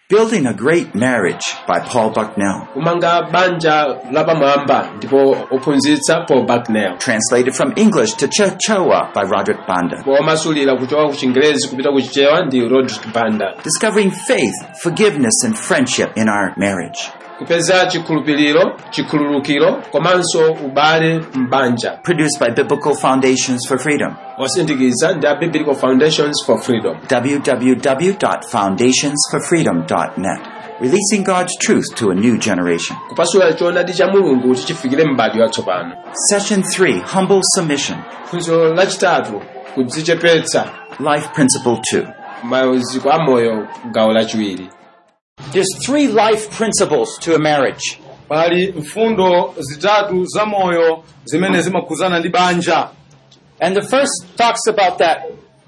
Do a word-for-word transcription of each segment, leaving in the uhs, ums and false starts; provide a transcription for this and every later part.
Building a Great Marriage by Paul Bucknell. Kumanga banja lapamwamba ndipo ophunzitsa Paul Bucknell. Translated from English to Chichewa by Roderick Banda. Kumasulira kuchoka ku Chingerezi kupita ku Chichewa ndi Roderick Banda. Discovering faith, forgiveness and friendship in our marriage. Kupeza chikhulupiriro, chikhululukiro, komanso ubale mbanja. Produced by Biblical Foundations for Freedom. Osindikiza ndi Biblical Foundations for Freedom. w w w dot foundations for freedom dot net. Releasing God's truth to a new generation. Kupasula choonadi cha Mulungu kuti chifikire m'bado yatsopano. Session three, Humble Submission. Phunziro lachitatu, kudzichepetsa. Life Principle two. Maziko a moyo gawo lachiwiri. There's three life principles to a marriage. Pali mfundo zitatu za moyo zimene zimakhuzana ndi banja. And the first talks about that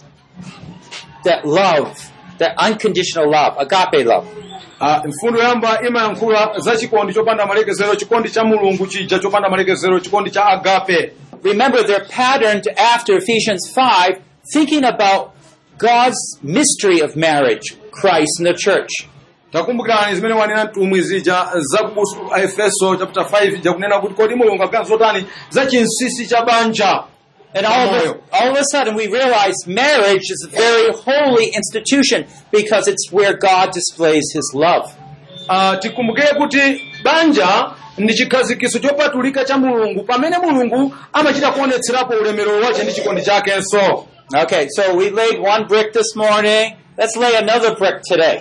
that love, that unconditional love, agape love. Ah, mfundo yamba imayankhula za chikondi chopanda malekezero, chikondi cha Mulungu chija chopanda malekezero, chikondi cha agape. Remember, they're patterned after Ephesians five, thinking about God's mystery of marriage, Christ and the church. Takumbukirani zimene wanena mtumwi zija za kubusu Efeso chapter five jakunena kuti kodi Mulungu akuganiza zotani za chinsisi cha banja. And all of, a, all of a sudden we realize marriage is a very holy institution because it's where God displays His love. Uh, tikumbukire kuti banja ndi chikhazikiso chopatulika cha Mulungu pamene Mulungu amachita kuonetserapo ulemerero wache ndi chikondi chakenso. Okay, so we laid one brick this morning. Let's lay another brick today.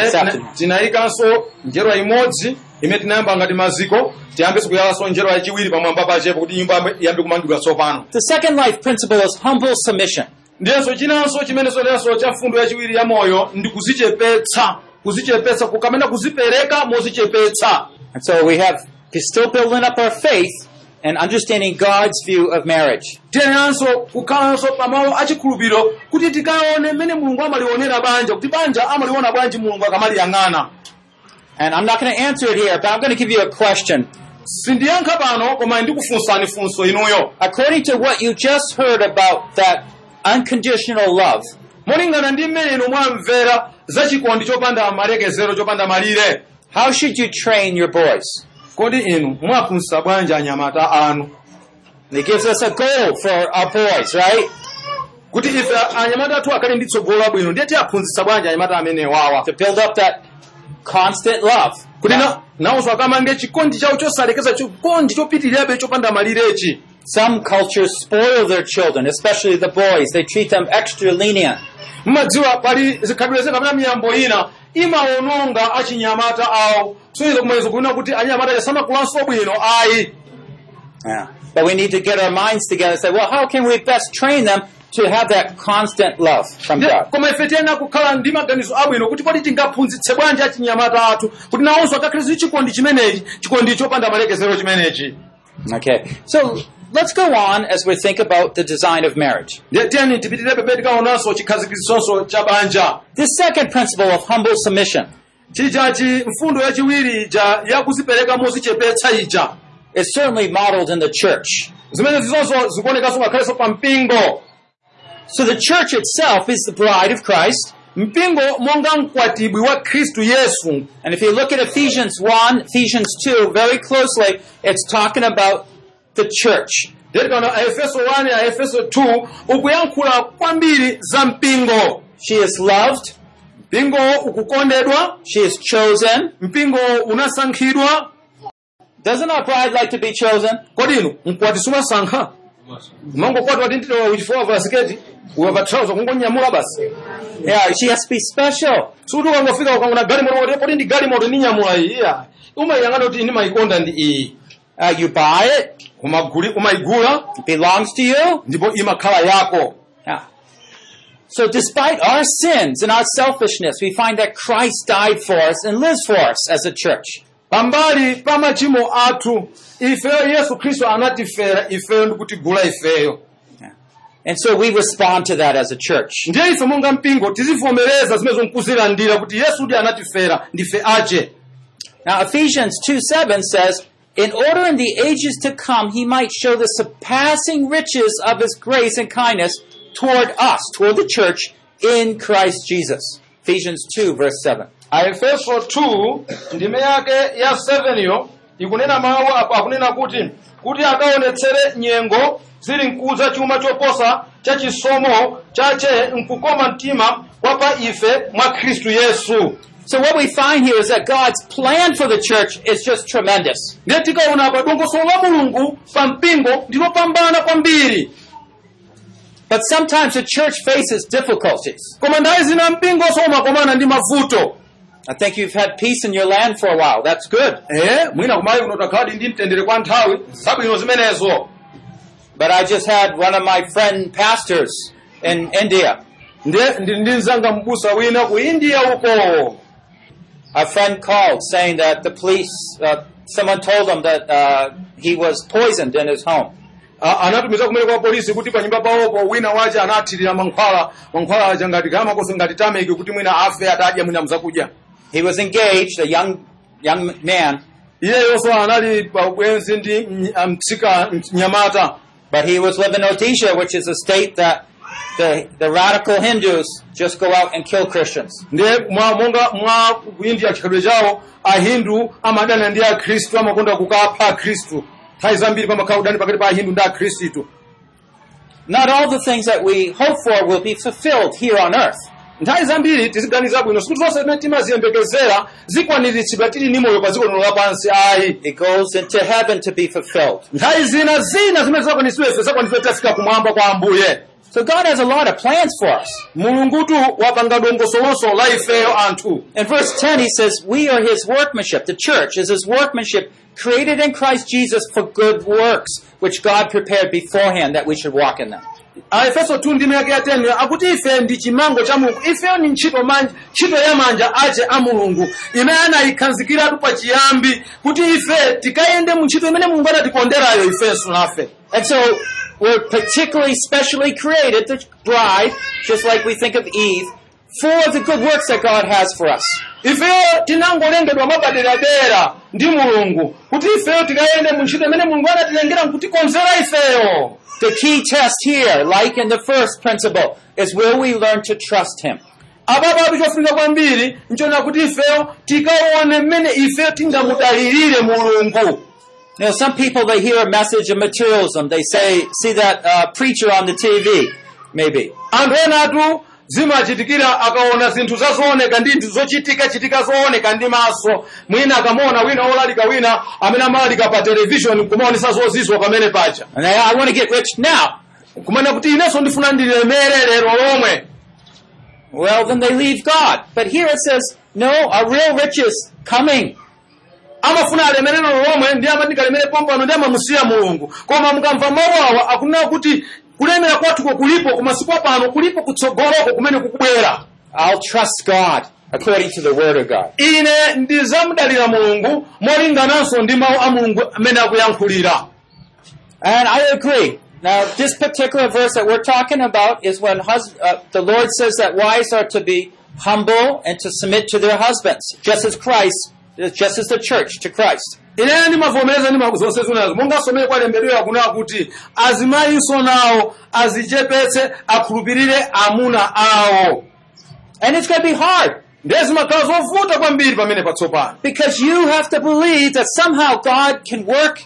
Tinayikanso njerwa imodzi imene tinayamba ngati maziko tiyambenso kuyalanso njerwa yachiwiri pamwamba pachepo kuti nyumba iyambe kumangidwa tsopano. The second life principle is humble submission. Ndiyenso chinanso chimenenso lenso cha mfundo yachiwiri ya moyo ndi kuzichepetsa, kuzichepetsa kukamena kuzipereka mozichepetsa. And so we have still building up our faith and understanding God's view of marriage. Tiyenanso kukhalanso pamalo achikhulupiriro kuti tikaone mmene Mulungu amalionera banja, kuti banja amaliona bwanji Mulungu akamaliyang'ana. And I'm not going to answer it here, but I'm going to give you a question. Sindiyankha pano koma ndikufunsani funso inuyo. According to what you just heard about that unconditional love, molingana ndi mmene inu mwamvera za chikondi chopanda malekezero chopanda malire, how should you train your boys? Kodi inu mwafunsa bwanji anyamata anu? It gives us a goal for our boys, right? Kuti ife anyamata athu akhale ndi tsogolo labwino ndiye tiyaphunzitsa bwanji anyamata amene wawa. To build up that constant love. Kuti na nawonso akamange chikondi chawo chosalekeza, chikondi chopitirirabe chopanda malirechi. Some cultures spoil their children, especially the boys. They treat them extra lenient. Mmadziwa pali zikhalidwe zina kapena miyambo ina imaononga achinyamata awo. So izo kumaliza kuona kuti anyamata asamakulanso bwino ayi. Yeah. But we need to get our minds together and say, well, how can we best train them to have that constant love from God? Koma ife tena kukhala ndi maganizo abwino kuti kodi tingaphunzitse bwanji achinyamata athu kuti nawonso akakhale chikondi chimenechi, chikondi chopanda malekezero chimenechi. Okay. So let's go on as we think about the design of marriage. The second principle of humble submission is certainly modeled in the church. So the church itself is the bride of Christ. And if you look at Ephesians one, Ephesians two very closely, it's talking about the church. She is loved. She is chosen. Doesn't our bride like to be chosen? Yeah, she has to be special. Uh, you buy it. It belongs to you. Yeah. So despite our sins and our selfishness, we find that Christ died for us and lives for us as a church. Pambali pamachimo athu ifeyo Yesu Kristo anatifera ifeyo ndikutigula ifeyo. And so we respond to that as a church. Ndiye ife monga mpingo tizivomereza zimene zonkuzilandira kuti Yesu ndi anatifera ndife ache. Now Ephesians two seven says, in order in the ages to come he might show the surpassing riches of his grace and kindness toward us, toward the church, in Christ Jesus. Ephesians two verse seven. Aefeso two ndime yake ya seven yo ikunena mawu apa akunena kuti kuti akaonetsere nyengo zili nkuza chuma choposa cha chisomo chache nkukoma mtima kwa pa ife mwa Kristu Yesu. So what we find here is that God's plan for the church is just tremendous. Ndetika unapa dongosolo la Mulungu pa mpingo ndilo pambana kwambiri. But sometimes the church faces difficulties. Koma ndaye zina mpingo soma komana ndi mavuto. I think you've had peace in your land for a while. That's good. Eh, mwina kumayi unotakadi ndi mtendere kwa nthawi, sabwino zimenezo. But I just had one of my friend pastors in India. Nde ndinzanga mbusa wina ku India uko. A friend called saying that the police, uh, someone told him that uh, he was poisoned in his home. Anatumiza kumene kwa polisi kuti pa nyumba pawo wina waje anathirira mankhwala, mankhwala aja ngati kama koso ngati tameke kuti mwina afe atadya mwina mzakudya. He was engaged, a young young man. Iye yonso anali pa ubwenzi ndi mtsika nyamata. But he was living in Odisha, which is a state that the the radical Hindus just go out and kill Christians. Nde mwa monga mwa India chikhalidwe chawo ahindu amadana ndi akhristu amakonda kukapha akhristu. Thai zambiri pamakhaudani pakati pa ahindu ndi akhristu. Not all the things that we hope for will be fulfilled here on earth. Nthawi zambiri tiziganiza bwino sikuti zonse zimene timaziyembekezera zikwaniritsidwa tili ndi moyo pa dziko lino lapansi ayi. It goes into heaven to be fulfilled. Nthawi zina zina zimene zakwanitsidwa zakwanitsidwa tafika kumwamba kwa Ambuye. So God has a lot of plans for us. Mulungutu wapanga dongosolo la ifeyo anthu. In verse ten he says, we are his workmanship. The church is his workmanship, created in Christ Jesus for good works, which God prepared beforehand that we should walk in them. Aefeso two ndime yake ya ten akuti ife ndi chimango cha Mulungu. Ifeyo ni ntchito manja, ntchito ya manja ache a Mulungu. Imene anayikhanzikiratu pa chiyambi kuti ife tikayende mu ntchito imene Mulungu anatikonderayo ifenso nafe. And so we're particularly specially created, the bride, just like we think of Eve, for the good works that God has for us. Ifeyo tinangolengedwa mabaderadera ndi Mulungu kuti ifeyo tikayende mu ntchito imene Mulungu anatilengera nkutikonzera ifeyo. The key test here, like in the first principle, is will we learn to trust him. Ababa bichofunika kwambiri nchona kuti ifeyo tikaone mmene ifeyo tingamudalirire Mulungu. You know, some people, they hear a message of materialism. They say, see that uh, preacher on the T V, maybe. Anthu enatu zimachitikira akaona zinthu zazooneka ndi zinthu zochitika chitika zooneka ndi maso. Mwina akamona wina olalika wina amene amalika pa television kumaonesa zozizwa pamene pacha. And I, I want to get rich now. Kumana kuti inenso ndifuna ndilemere lero lomwe. Well, then they leave God. But here it says, no, a real rich is coming. Amafuna alemere lomwe ndi amandika lemere pompano ndi amamusiya Mulungu. Koma mukamva mawu awa akunena kuti kulemera kwathu kulipo kumasiku pano kulipo kutsogoloko kumene kukubwera. I'll trust God according to the word of God. Ine ndizamudalira Mulungu molingananso ndi mawu a Mulungu amene akuyankhulira. And I agree. Now, this particular verse that we're talking about is when hus- uh, the Lord says that wives are to be humble and to submit to their husbands, just as Christ, just as the church to Christ. Ine ndimavomereza ndi zonse zonazo monga somere kwalembedwera kunena kuti azimayinso nawo azichepetse akhulupirire amuna awo. And it's going to be hard. Ndezimakhala zovuta kwambiri pamene patsopano. Because you have to believe that somehow God can work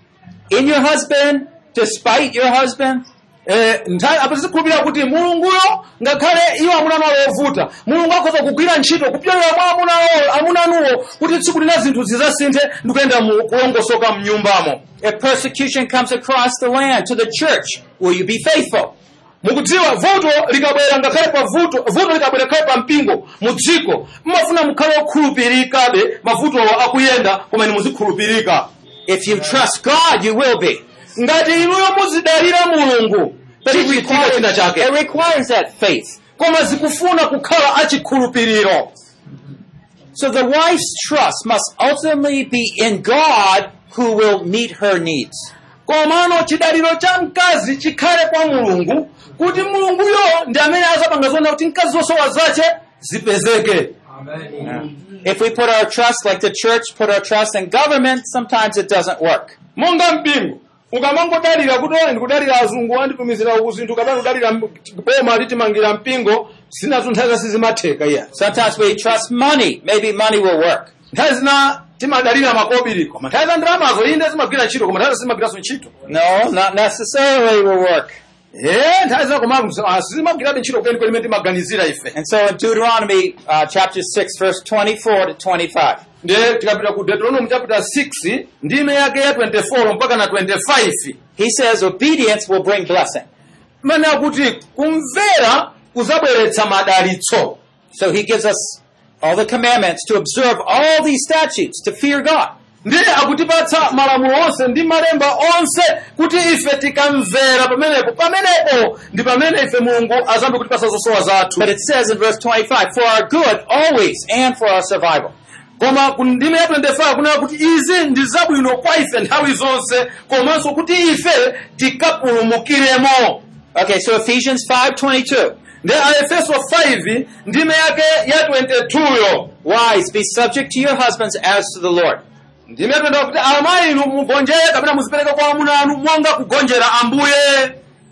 in your husband, despite your husband. Eh, nthawi apatizikhulupirira kuti Mulunguyo ngakhale iwo amuna nawo ovuta, Mulungu akhoza kugwira ntchito kupyolera mwa amuna awo, amuna anuwo kuti tsiku lina zinthu zizasinthe ndikuyenda mu kulongosoka mnyumbamo. If persecution comes across the land to the church, will you be faithful? Mukudziwa vuto likabwera ngakhale pa vuto, vuto likabwera khale pa mpingo mu dziko, mmafuna mukhale okhulupirikabe mavutowo akuyenda koma ni muzikhulupirika. If you trust God, you will be. Ngati inuyo muzidalira Mulungu, it requires, it requires that faith. Koma zikufuna kukhala achikhulupiriro. So the wife's trust must ultimately be in God who will meet her needs. Komano chidaliro cha mkazi chikhale kwa Mulungu, kuti Mulunguyo ndi amene azapanga zona kuti mkazi zosowa zache zipezeke. Amen. If we put our trust, like the church put our trust in government, sometimes it doesn't work. Monga mpingo ukamangodalira kuti oyi ndikudalira azungu wanditumizira uku zinthu kapena kudalira boma litimangira mpingo zinazo nthawi zasi zimatheka iya. Sometimes we trust money. Maybe money will work. Nthawi zina timadalira makobiri koma nthawi za ndalamazo inde zimagwira ntchito koma nthawi zasi zimagwiranso ntchito. No, not necessarily will work. Eh, nthawi zina koma zimagwirabe ntchito kweni kweni timaganizira ife. And so in Deuteronomy uh, chapter six, verse twenty-four to twenty-five. Ndiye tikapita ku Deuteronomy chapter six ndime yake ya twenty-four mpaka na twenty-five. He says obedience will bring blessing. Mana kuti kumvera kuzabweretsa madalitso. So he gives us all the commandments to observe all these statutes, to fear God. Ndiye akutipatsa malamulo onse ndi malemba onse kuti ife tikamvera pamenepo pamenepo ndi pamene ife Mulungu azambe kutipasa zosowa zathu. But it says in verse twenty-five, for our good always and for our survival. Koma kundime ya twenty-five kunena kuti izi ndi zabwino kwa ife nthawi zonse komanso kuti ife tikapulumukiremo. Okay, so Ephesians five twenty-two. Ndiye Efeso five ndime yake ya twenty-two yo. Wives, be subject to your husbands as to the Lord. Ndime twenda kuti amayi inu mugonjere kapena muzipereke kwa amuna anu monga kugonjera Ambuye.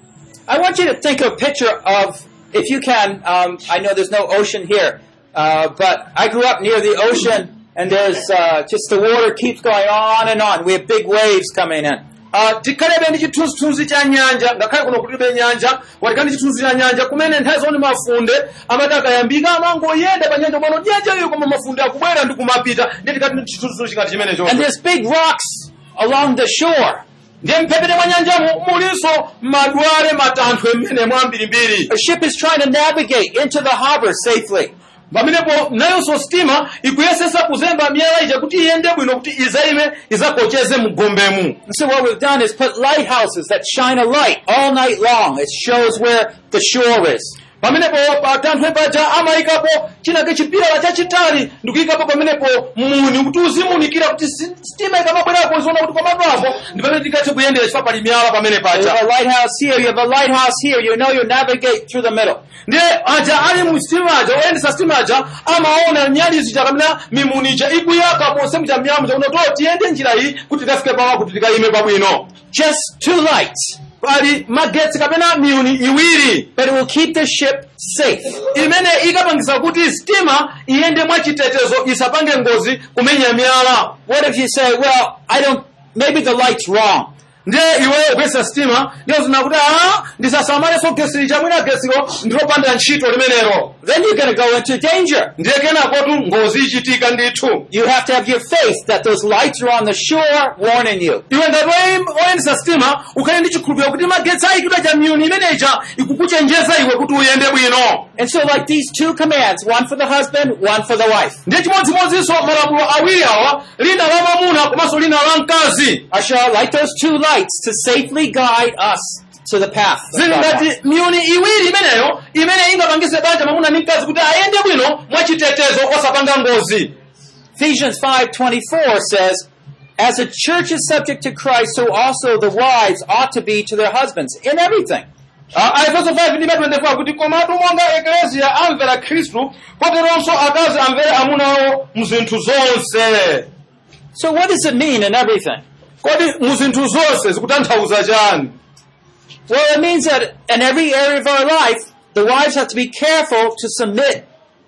I want you to think of a picture of, if you can, um, I know there's no ocean here, uh, but I grew up near the ocean, and there's uh, just the water keeps going on and on. We have big waves coming in. Uh, tikhalebe ndi chithunzithunzi cha nyanja ngakhale kuno kulibe nyanja watikali ndi chithunzi cha nyanja kumene nthawi zoni mafunde amati akayambika amangoyenda pa nyanja pano nyanja iyo koma mafunde akubwera ndi kumapita ndiye tikati ndi chithunzithunzi chikati chimene chonse. And there's big rocks along the shore. Ndiye mphepete mwa nyanja mulinso madwale matanthwe mmene mwambirimbiri. A ship is trying to navigate into the harbor safely. Pamenepo nayonso stima ikuyesesa kuzemba miyala ija kuti iyende bwino kuti izaime izakocheze mugombemu. So what we've done is put lighthouses that shine a light all night long. It shows where the shore is. Pamenepo patanthwe paja amayikapo chinake chipilala chachitali ndikuyikapo pamenepo muni kuti uzimunikira kuti stima ikamabwerako izoona kuti pamatopo ndi pamene tikathe kuyendera chifukwa pali miyala pamene paja. You have a lighthouse here, you have a lighthouse here, you know you navigate through the middle. Ndiye aja ali mu stima aja oyendesa stima aja amaona nyali zija kamena mimunija ikuyaka ponse muja miyamu ja unoto tiyende njira iyi kuti tikafike pawa kuti tikayime pabwino. Just two lights. Pali magetsi kapena miyuni iwiri. But it will keep the ship safe. Imene ikapangisa kuti stima iyende mwachitetezo isapange ngozi kumenya miyala. What if you say, well, I don't, maybe the light's wrong. Ndiye iwe ukuyesa stima ndiyo zinakuti ah ndisasamale so gesi chamwina gesiro ndilopanda ntchito limenero. Then you're going to go into danger. Ndiye kenako tu ngozi ichitika ndithu. You have to have your faith that those lights are on the shore warning you. Iwe ngati oyendesa stima ukhale ndi chikhulupiriro kuti magetsi ayikidwa cha miyuni imeneja ikukuchenjeza iwe kuti uyende bwino. And so like these two commands, one for the husband, one for the wife. Ndiye chimodzimodzinso malamulo awiri awa lina la mwamuna komanso lina la mkazi. I shall like those two lights to safely guide us to the path. Zingati miyuni iwiri imeneyo imene ingapangise banja mwamuna ndi mkazi kuti ayende bwino mwachitetezo osapanga ngozi. Ephesians five twenty-four says, as a church is subject to Christ, so also the wives ought to be to their husbands in everything. Efeso five ndime twenty-four kuti komatu monga eklesia amvera Khristu koteronso akazi amvere amuna awo muzinthu zonse. So what does it mean in everything? Kodi muzinthu zonse zikutanthauza chani? Well, it means that in every area of our life, the wives have to be careful to submit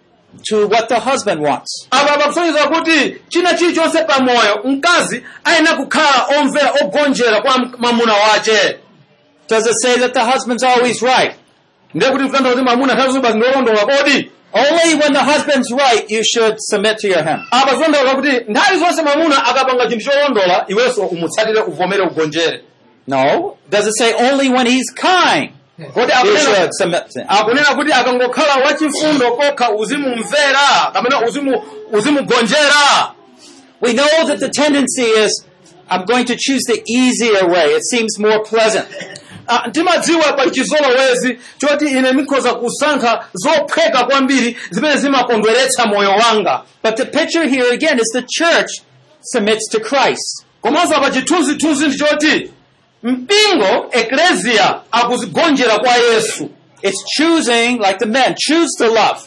to what the husband wants. Aba bakusonyeza kuti china chilichonse pamoyo mkazi aina kukhala omvera ogonjera kwa mwamuna wache. Does it say that the husband's always right? Ndiye kuti kutanthauza kuti mwamuna nthawi zonse basi ndolondola kodi? Only when the husband's right, you should submit to your him. Apa zondola kuti nthawi zonse mwamuna akapanga chinthu cholondola iwenso umutsatire uvomere ugonjere. No. Does it say only when he's kind? Kodi akunena submit to him. Akunena kuti akangokhala wachifundo kokha uzimumvera kapena uzimu uzimugonjera. We know that the tendency is, I'm going to choose the easier way. It seems more pleasant. Ndimadziwa pa chizolowezi choti ine ndikhoza kusankha zophweka kwambiri zimene zimakondweretsa moyo wanga. But the picture here again is the church submits to Christ. Komanso apa chithunzithunzi ndi choti mpingo eklesia akuzigonjera kwa Yesu. It's choosing, like the men, choose to love.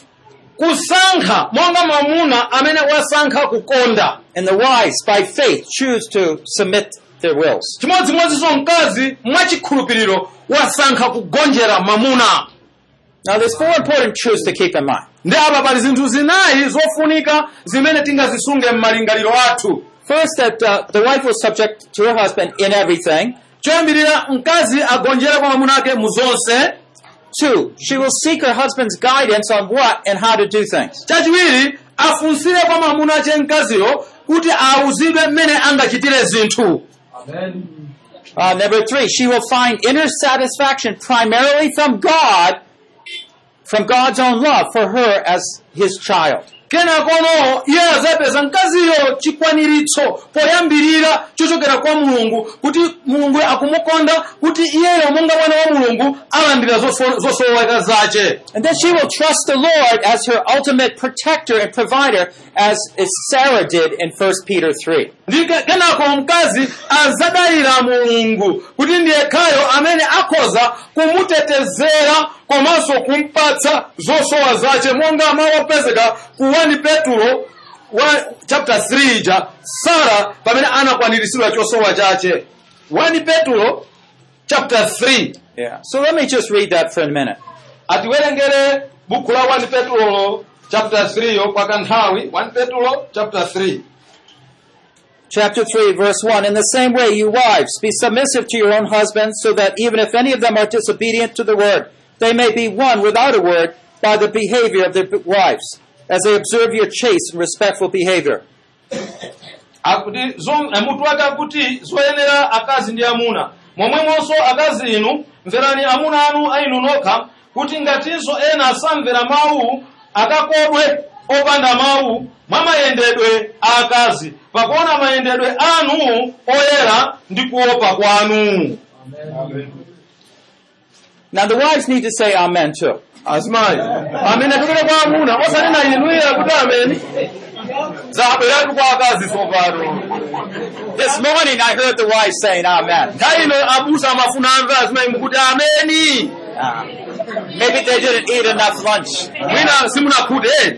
Kusankha monga mwamuna amene wasankha kukonda. And the wives, by faith, choose to submit their wills. chimodzimodzinso mkazi mwachikhulupiriro wasankha kugonjera mamuna. Now there's four important truths to keep in mind. Ndi apa pali zinthu zinayi zofunika zimene tingazisunge m'malingaliro athu. First, that uh, the wife was subject to her husband in everything. choyambirira mkazi agonjere kwa mamuna ake muzonse. Two, she will seek her husband's guidance on what and how to do things. chachiwiri afunsire kwa mamuna ache mkaziyo kuti auzidwe mmene angachitire zinthu. Amen. Uh, number three, she will find inner satisfaction primarily from God, from God's own love for her as his child. kenakono iye azapeza mkaziyo chikwaniritso poyambirira chochokera kwa mulungu kuti mulungu akumukonda kuti iyeyo monga mwana wa mulungu alandira zosoweka zace. And then she will trust the Lord as her ultimate protector and provider, as Sarah did in First Peter three. ndi kenako mkazi azadalira mulungu kuti ndiye khayo amene akhoza kumutetezera komanso kumpatsa zosowa zace monga mawu opezeka ku First Peter chapter three ja Sara pamene anakwaniritsidwa chosowa chace. First Peter chapter three. Yeah. So let me just read that for a minute. atiwerengere buku la First Peter chapter three yo kwa kanthawi. First Peter chapter three. Chapter three, verse one. In the same way, you wives, be submissive to your own husbands, so that even if any of them are disobedient to the word, they may be won without a word by the behavior of their wives, as they observe your chaste and respectful behavior. akuti mutu wake akuti zoyenera akazi ndi amuna momwemonso akazi inu mverani amuna anu ainu nokha kuti ngatinso ena asamvera mawu akakodwe opanda mawu mwa mayendedwe a akazi pakuona mayendedwe anu oyera ndi kuopa kwanu. Amen. Now the wives need to say amen too. Azimayi amene tukire kwa amuna osanena inuira kuti ameni zabweratu kwa akazi sopano. This morning I heard the wives saying amen. Nthawi abusa amafuna amve azimayi mukuti ameni. Uh, maybe they didn't eat enough lunch. Mwina simunakhute.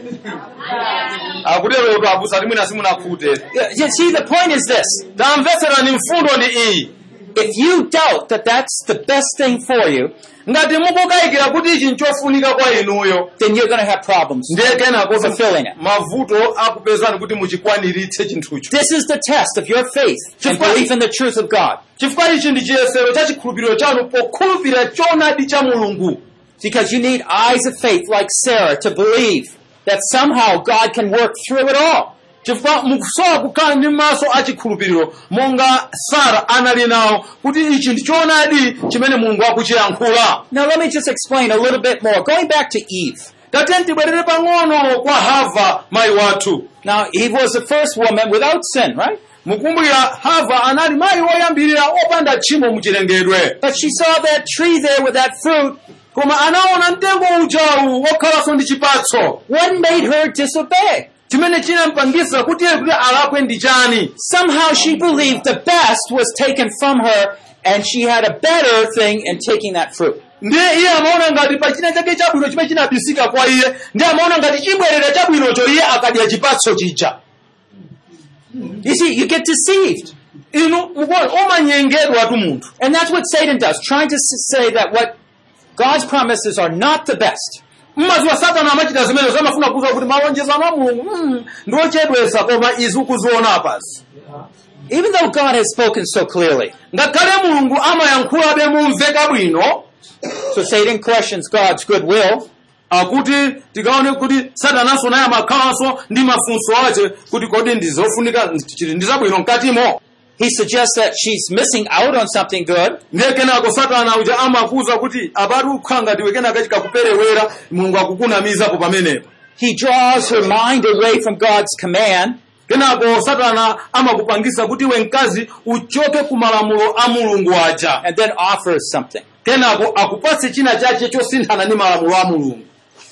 Akutero kuti abusa ati mwina simunakhute. You see, the point is this. Tamvetsera ni mfundo ndi iyi. If you doubt that that's the best thing for you, ngati mukukayikira kuti ichi nchofunika kwa inuyo, then you're going to have problems fulfilling it. mavuto akupezani kuti muchikwaniritse chinthucho. This is the test of your faith and belief in the truth of God. Chifukwa ichi ndi chiyesero cha chikhulupiriro chanu pokhulupirira choonadi cha Mulungu. Because you need eyes of faith like Sarah to believe that somehow God can work through it all. Chifukwa mukusowa kukhala ndi maso a chikhulupiriro monga Sara anali nawo kuti ichi ndi choonadi chimene Mulungu akuchiyankhula. Now let me just explain a little bit more. Going back to Eve. Tatiyeni tibwerere pang'ono kwa Hava mayi wathu. Now Eve was the first woman without sin, right? Mukumbukira Hava anali mayi woyambirira opanda tchimo muchilengedwe. But she saw that tree there with that fruit. Koma anaona mtengo ujawu wokhalanso ndi chipatso. What made her disobey? Chimene chinampangisa kuti iye kuti alakwe ndi chani? Somehow she believed the best was taken from her, and she had a better thing in taking that fruit. Ndiye iye amaona ngati pachina chake chabwino chimene chinabisika kwa iye, ndiye amaona ngati chibwerera chabwinocho iye akadya chipatso chija. You see, you get deceived. Inu omanyengedwa tu munthu. And that's what Satan does, trying to say that what God's promises are not the best. Mmaziwa Satana amachita zimene zamafuna kuza kuti malonjezano a Mulungu ndiwochedwesa koma izi ukuziona pasi. Even though God has spoken so clearly. Ngakhale Mulungu amayankhulabe mumveka bwino. So Satan questions God's goodwill. Akuti tikaone kuti Satananso naye amakhalanso ndi mafunso ache kuti kodi ndizofunika chili ndizabwino mkatimo. He suggests that she's missing out on something good. Ndiye kenako Satana uja amakuza kuti apati ukhanga ndiwe kenaka chikakuperewera Mulungu akukunamizapo pamenepo. He draws her mind away from God's command. Kenako Satana amakupangisa kuti iwe mkazi uchoke ku malamulo a Mulungu aja. And then offers something. Kenako akupatse china chache chosinthana ndi malamulo a Mulungu.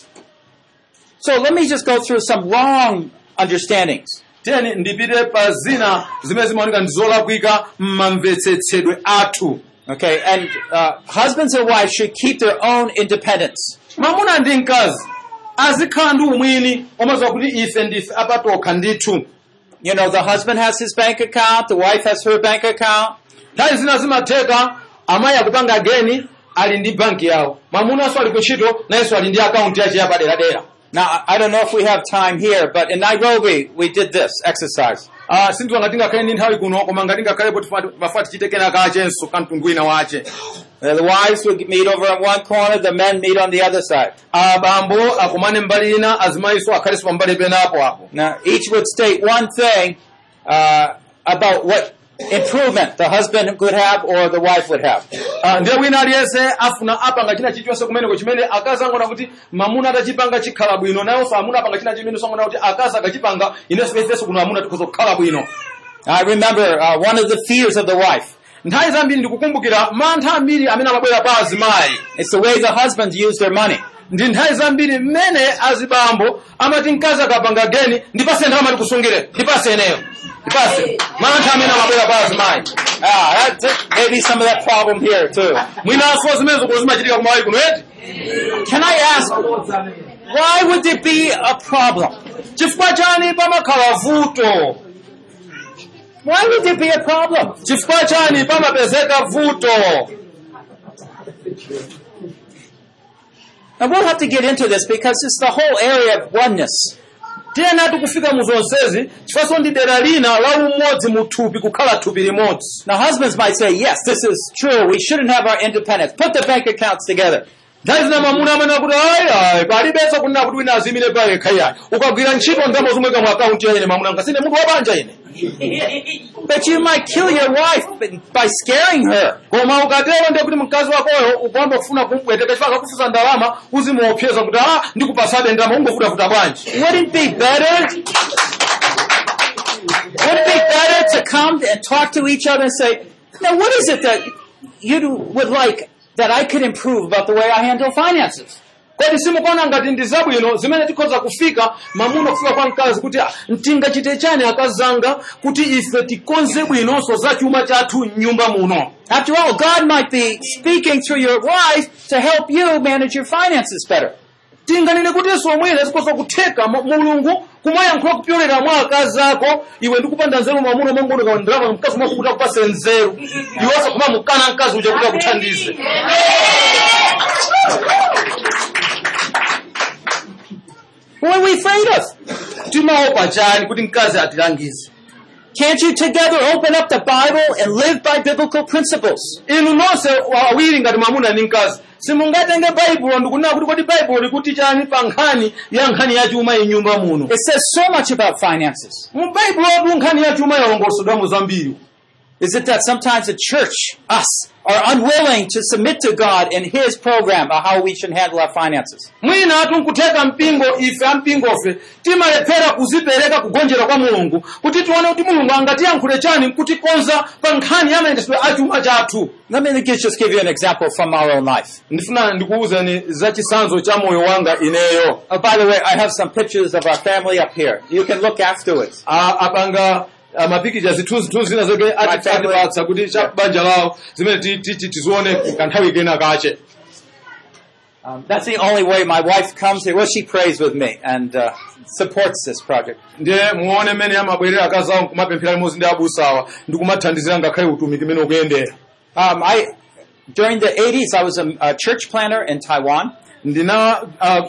So let me just go through some wrong understandings. Tiyeni ndipite pa zina zimene zimaoneka ndi zolakwika mmamvetsetsedwe athu. Okay, and uh, husbands and wives should keep their own independence. Mamuna ndi mkazi azikhala ndi umwini omaziwa kuti ife ndife apatokha ndithu. You know, the husband has his bank account, the wife has her bank account. nthawi zina zimatheka amayi akupanga geni ali ndi banki yawo, mamunanso ali kuntchito nayenso ali ndi akaunti yache yapaderadera. Now, I don't know if we have time here, but in Nairobi, we did this exercise. Ah, sinthu ngatingakhale ndi nthawi kuno koma ngatingakhalepo tifuna tichitekena kachenso kamtundu wina wache. Uh, the wives would meet over on one corner, the men meet on the other side. Abambo akumane mbali ina, azimayiso akhaleso pambali penapo hapo. Now, each would state one thing uh, about what improvement the husband could have or the wife would have. Ah, ndiye wina aliyense afuna apanga china chilichonse kumeneko chimene akazi angona kuti mamuna atachipanga chikhala bwino, nayonso amuna apanga china chimene songona kuti akazi akachipanga inenso ifenso kuno amuna tikhoza kukhala bwino. I remember uh, one of the fears of the wife. Nthawi zambiri ndikukumbukira mantha ambiri amene amabwera pa azimayi. It's the way the husbands use their money. Ndi nthawi zambiri mmene azibambo amati mkazi akapanga geni ndipase ndalama ndikusungire, ndipase eneyo, ndipase. Mantha amene amabwera pa azimayi. Ah, that's it. Maybe some of that problem here too. Mwinanso zimenezo kuno zimachitika kumayi kuno eti. Can I ask, why would there be a problem? Chifukwa chani pamakhala vuto? Why would there be a problem? Chifukwa chani pamapezeka vuto? Now we'll have to get into this because it's the whole area of oneness. Tiyena tikufika mu zonsezi chifukwa ndi dera lina la umodzi mu thupi kukhala thupi limodzi. Now husbands might say, yes, this is true. We shouldn't have our independence. Put the bank accounts together. Nthawi zina mamuna amene akuti ayi ayi palibenso kunena kuti wina azimire pa yekha yayi. Ukagwira ntchito ndalama zomweka mu akaunti ya ine mamuna ngasine munthu wabanja ine. But you might kill your wife by scaring her. Koma ukatero ndiye kuti mkazi wakoyo ukuyamba kufuna kumpweteka chifukwa akakufusa ndalama uzimuopseza kuti ah ndikupasabe ndalama ungofuta bwanji. Wouldn't it be better? Wouldn't it be better to come and talk to each other and say, now what is it that you would like that I could improve about the way I handle finances? Kodi simukuona ngati ndi zabwino zimene tikhoza kufika mamuna kufika kwa mkazi kuti mtingachite chani akazanga kuti ife tikonze bwinonso za chuma chathu m'nyumba muno. After all, God might be speaking through your wife to help you manage your finances better. Tinganene kuti somwera zikhoza kutheka mulungu kumayankhula kupyolera mwa akazi ako iwe ndikupanda nzeru mamuna mangono ka ndalama mkazi mwako kuti akupase nzeru iwonso kuma mukana mkazi uja kuti akuthandize. What are we afraid of? Timaopa chani kuti mkazi atilangize. Can't you together open up the Bible and live by biblical principles? Inu nonse awiri ngati mamuna ndi mkazi simungatenge Bible ndikunena kuti kodi Bible likuti chani pa nkhani ya nkhani ya chuma y'nyumba muno. It says so much about finances. Mu Bible odu nkhani ya chuma yalongosoledwa mu zambiri. Is it that sometimes the church, us, are unwilling to submit to God in His program of how we should handle our finances? Mwina tunkutheka mpingo ife ampingofe timalephera kuzipereka kugonjera kwa Mulungu kuti tione kuti Mulungu angatiyankhule chani kuti konza pa nkhani ya mayendedwe a chuma chathu. Let me just give you an example from our own life. Ndifuna ndikuwuzeni za chisanzo cha moyo wanga ineyo. Oh, by the way, I have some pictures of our family up here. You can look afterwards. Ah, apanga amapikija zithunzi zina zoke atipatsa kuti cha banja lawo zimene tizione kanthawi kena kache. Um, that's the only way my wife comes here. Well, she prays with me and uh, supports this project. Ndiye muone mmene amabwerera akazi awo kumapemphera limodzi ndi abusawa ndikumathandizira ngakhale utumiki mmene ukuyendera. Um, I during the eighties, I was a, a church planner in Taiwan. Ndina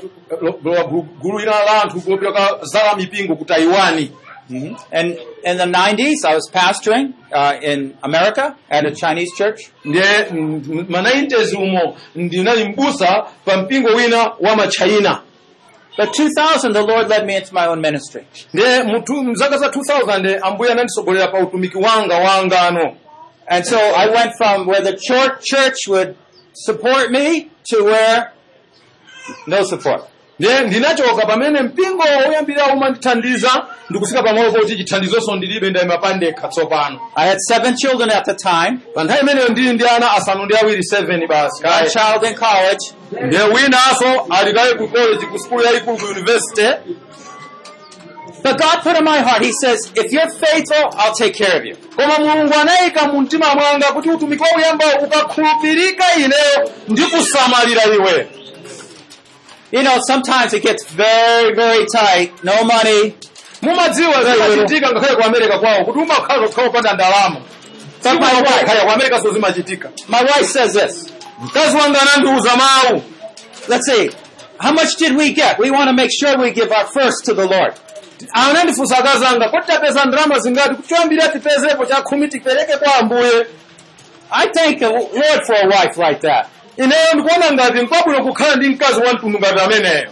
gulu ina la anthu kupereka zala mipingo ku Taiwan. Mm-hmm. And in the nineties, I was pastoring uh, in America at a Chinese church. Ndiye ma nineties umo ndinali mbusa pa mpingo wina wa ma China. But two thousand, the Lord led me into my own ministry. Ndiye mzaka za two thousand ambuye anandisogolera pa utumiki wanga wangano. And so I went from where the church church would support me to where no support. Ndiye ndinachoka pamene mpingo woyambira umandithandiza ndikufika pamalo poti chithandizonso ndilibe ndayima pandekha tsopano. I had seven children at the time. Pa nthawi imeneyo ndili ndi ana asanu ndi awiri seven basi. One child in college. Ndiye winanso ali kaye ku college ku school yayikulu ku university. But God put in my heart, He says, if you're faithful, I'll take care of you. Koma Mulungu anayika mu mtima mwanga kuti utumiki wa uyamba ukakhulupirika ineyo ndikusamalira iwe. You know, sometimes it gets very, very tight. No money. Mumadziwa zachitika ngakhale ku America kwawo kuti umakhala kupanda ndalama. But my wife, kaya ku America sozimachitika. my wife says this. Mkazi wanga anandiuza mawu. Let's see. How much did we get? We want to make sure we give our first to the Lord. Anandifunsa akazi anga kuti tapeza ndalama zingati kuchoambira tipezepo cha khumi tipereke kwa Ambuye. I thank the Lord for a wife like that. Ineyo ndikuona ngati nkwabulo kukhala ndi mkazi wa mtundu ngati ameneyo.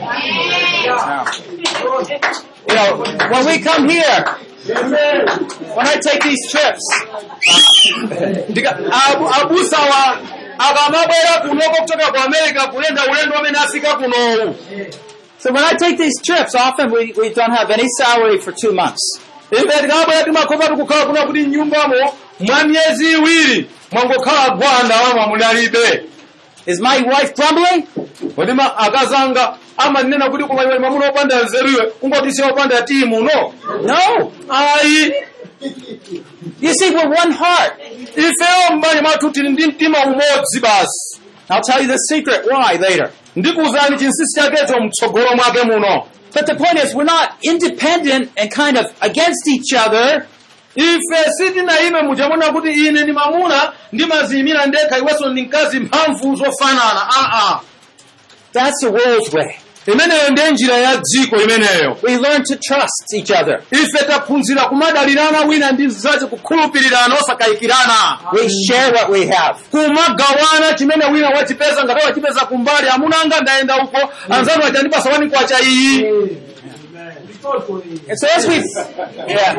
You know, when we come here, when I take these trips, Ndika abu, abusa wa akamabwera kunoko kutoka ku America kulenda ulendo amene afika kunowu. so when I take these trips, often we, we don't have any salary for two months. Ife tikabwera timakhoza tikukhala kuno kuti nyumbamo mwa miyezi iwiri mwangokhala gwanda wamwe munalibe. Is my wife grumbling? Kodi akazanga amanena kuti koma iwe mwamuna opanda nzeruwe ungoti si opanda timu no. No. Ayi. You see, we're one heart. Ifeyo mbali mwathu tili ndi mtima umodzi basi. I'll tell you the secret why later. Ndikuwuzani chinsinsi chakecho mtsogolo mwake muno. But the point is, we're not independent and kind of against each other. Ife sitina ime mujamona kuti ine ndi mamuna ndimaziyimira ndekha iwenso ndi mkazi mphamvu zofanana. Ah ah. That's the world's way. Imeneyo ndiye njira ya dziko imeneyo. We learn to trust each other. Ife taphunzira kumadalirana wina ndi mnzake, kukhulupirirana osakayikirana. We share what we have. Kumagawana chimene wina wachipeza ngati wachipeza kumbali amuna anga ndaenda uko anzanu achandipasa wani kwacha iyi. And so as we, yeah.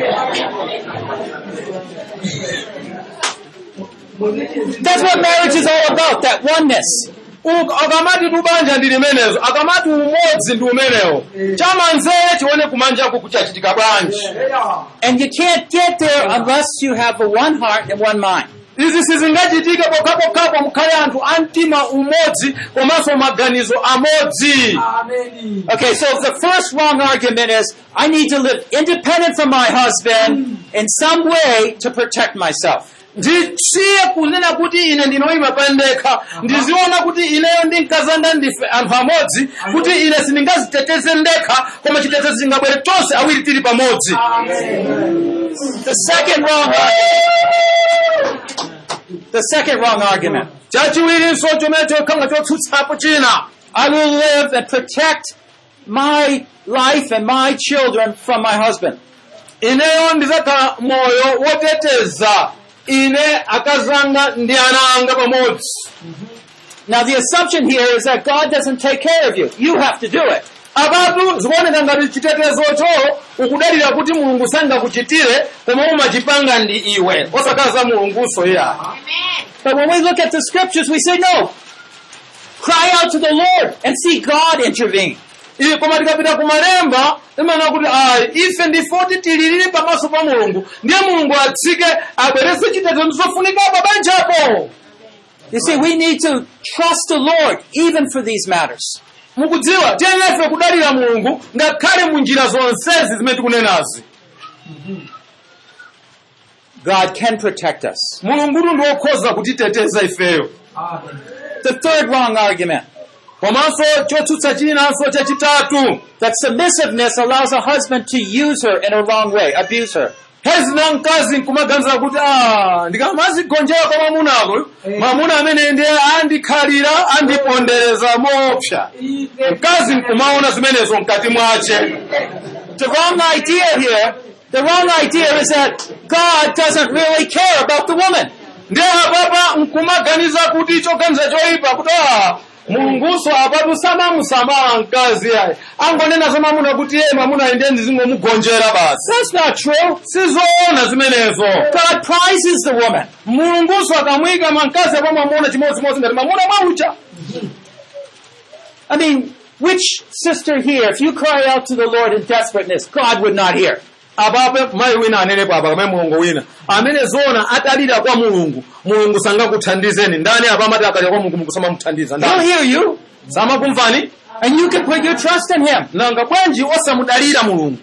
That's what marriage is all about, that oneness. Akamati tubanja ndi limenezo, akamati umodzi ndi umenewo. Chamanzere chione kumanjako kuchachitika bwanji. And you can't get there unless you have a one heart and one mind. Izi sizingachitika pokapokapa mukhale anthu a mtima umodzi komanso maganizo amodzi. Okay, so the first wrong argument is, I need to live independent from my husband in some way to protect myself. Ndisiye kunena kuti ine ndinoyima pandekha, ndiziona kuti ineyo ndi mkazanga ndife anthu amodzi, kuti ine sindingaziteteze ndekha, koma chitetezo chingabwere tonse awiri tili pamodzi. The second wrong argument. The second wrong argument. Chachiwirinso chomene chokhanga chotsutsapo china. I will live and protect my life and my children from my husband. Ineyo ndizakhala moyo woteteza ine akazanga ndi ana anga pamodzi. Now the assumption here is that God doesn't take care of you. You have to do it. Akatu zikuoneka ngati chitetezocho ukudalira kuti Mulungu sangakuchitire koma umachipanga ndi iwe osakaza Mulunguso ya. But when we look at the scriptures, we say no. Cry out to the Lord and see God intervene. Iye koma tikapita kumalemba imana kuti ayi ife ndifoti tililire pamaso pa Mulungu ndiye Mulungu atsike abweretse chitetezo chofunika pabanjapo. You see, we need to trust the Lord even for these matters. Mukudziwa tiyenefe kudalira Mulungu ngakhale mu njira zonsezi zimene tikunenazi. God can protect us. Mulungu ndi wokhoza kutiteteza ifeyo. The third wrong argument. Komanso chotsutsa chinanso chachitatu. That submissiveness allows a husband to use her in a wrong way, abuse her. Hezina mkazi nkumaganiza kuti ah ndikamazigonjera kwa mamunako mamuna amene ndiye andikhalira andipondereza mopsa. Mkazi nkumaona zimenezo mkati mwache. The wrong idea here, the wrong idea is that God doesn't really care about the woman. Ndiye apapa nkumaganiza kuti choganiza choipa kuti ah Mulunguso apatu samamusamala mkazi yaye. Angonena za mamuna kuti yeye mamuna ende ndizingomugonjera basi. That's not true. Sizoona zimenezo. God prizes the woman. Mulunguso akamwika mkazi apa mamuna chimodzi-modzi ngati mamuna maucha. I mean, which sister here, if you cry out to the Lord in desperateness, God would not hear? Abape mai wina anene papa kama Mulungu wina amene zona atalira kwa Mulungu Mulungu sangakuthandizeni ndani apa amati akalira kwa Mulungu mukusama muthandiza He'll ndani hear you. sama kumvani And you can put your trust in Him. nanga bwanji osamudalira Mulungu.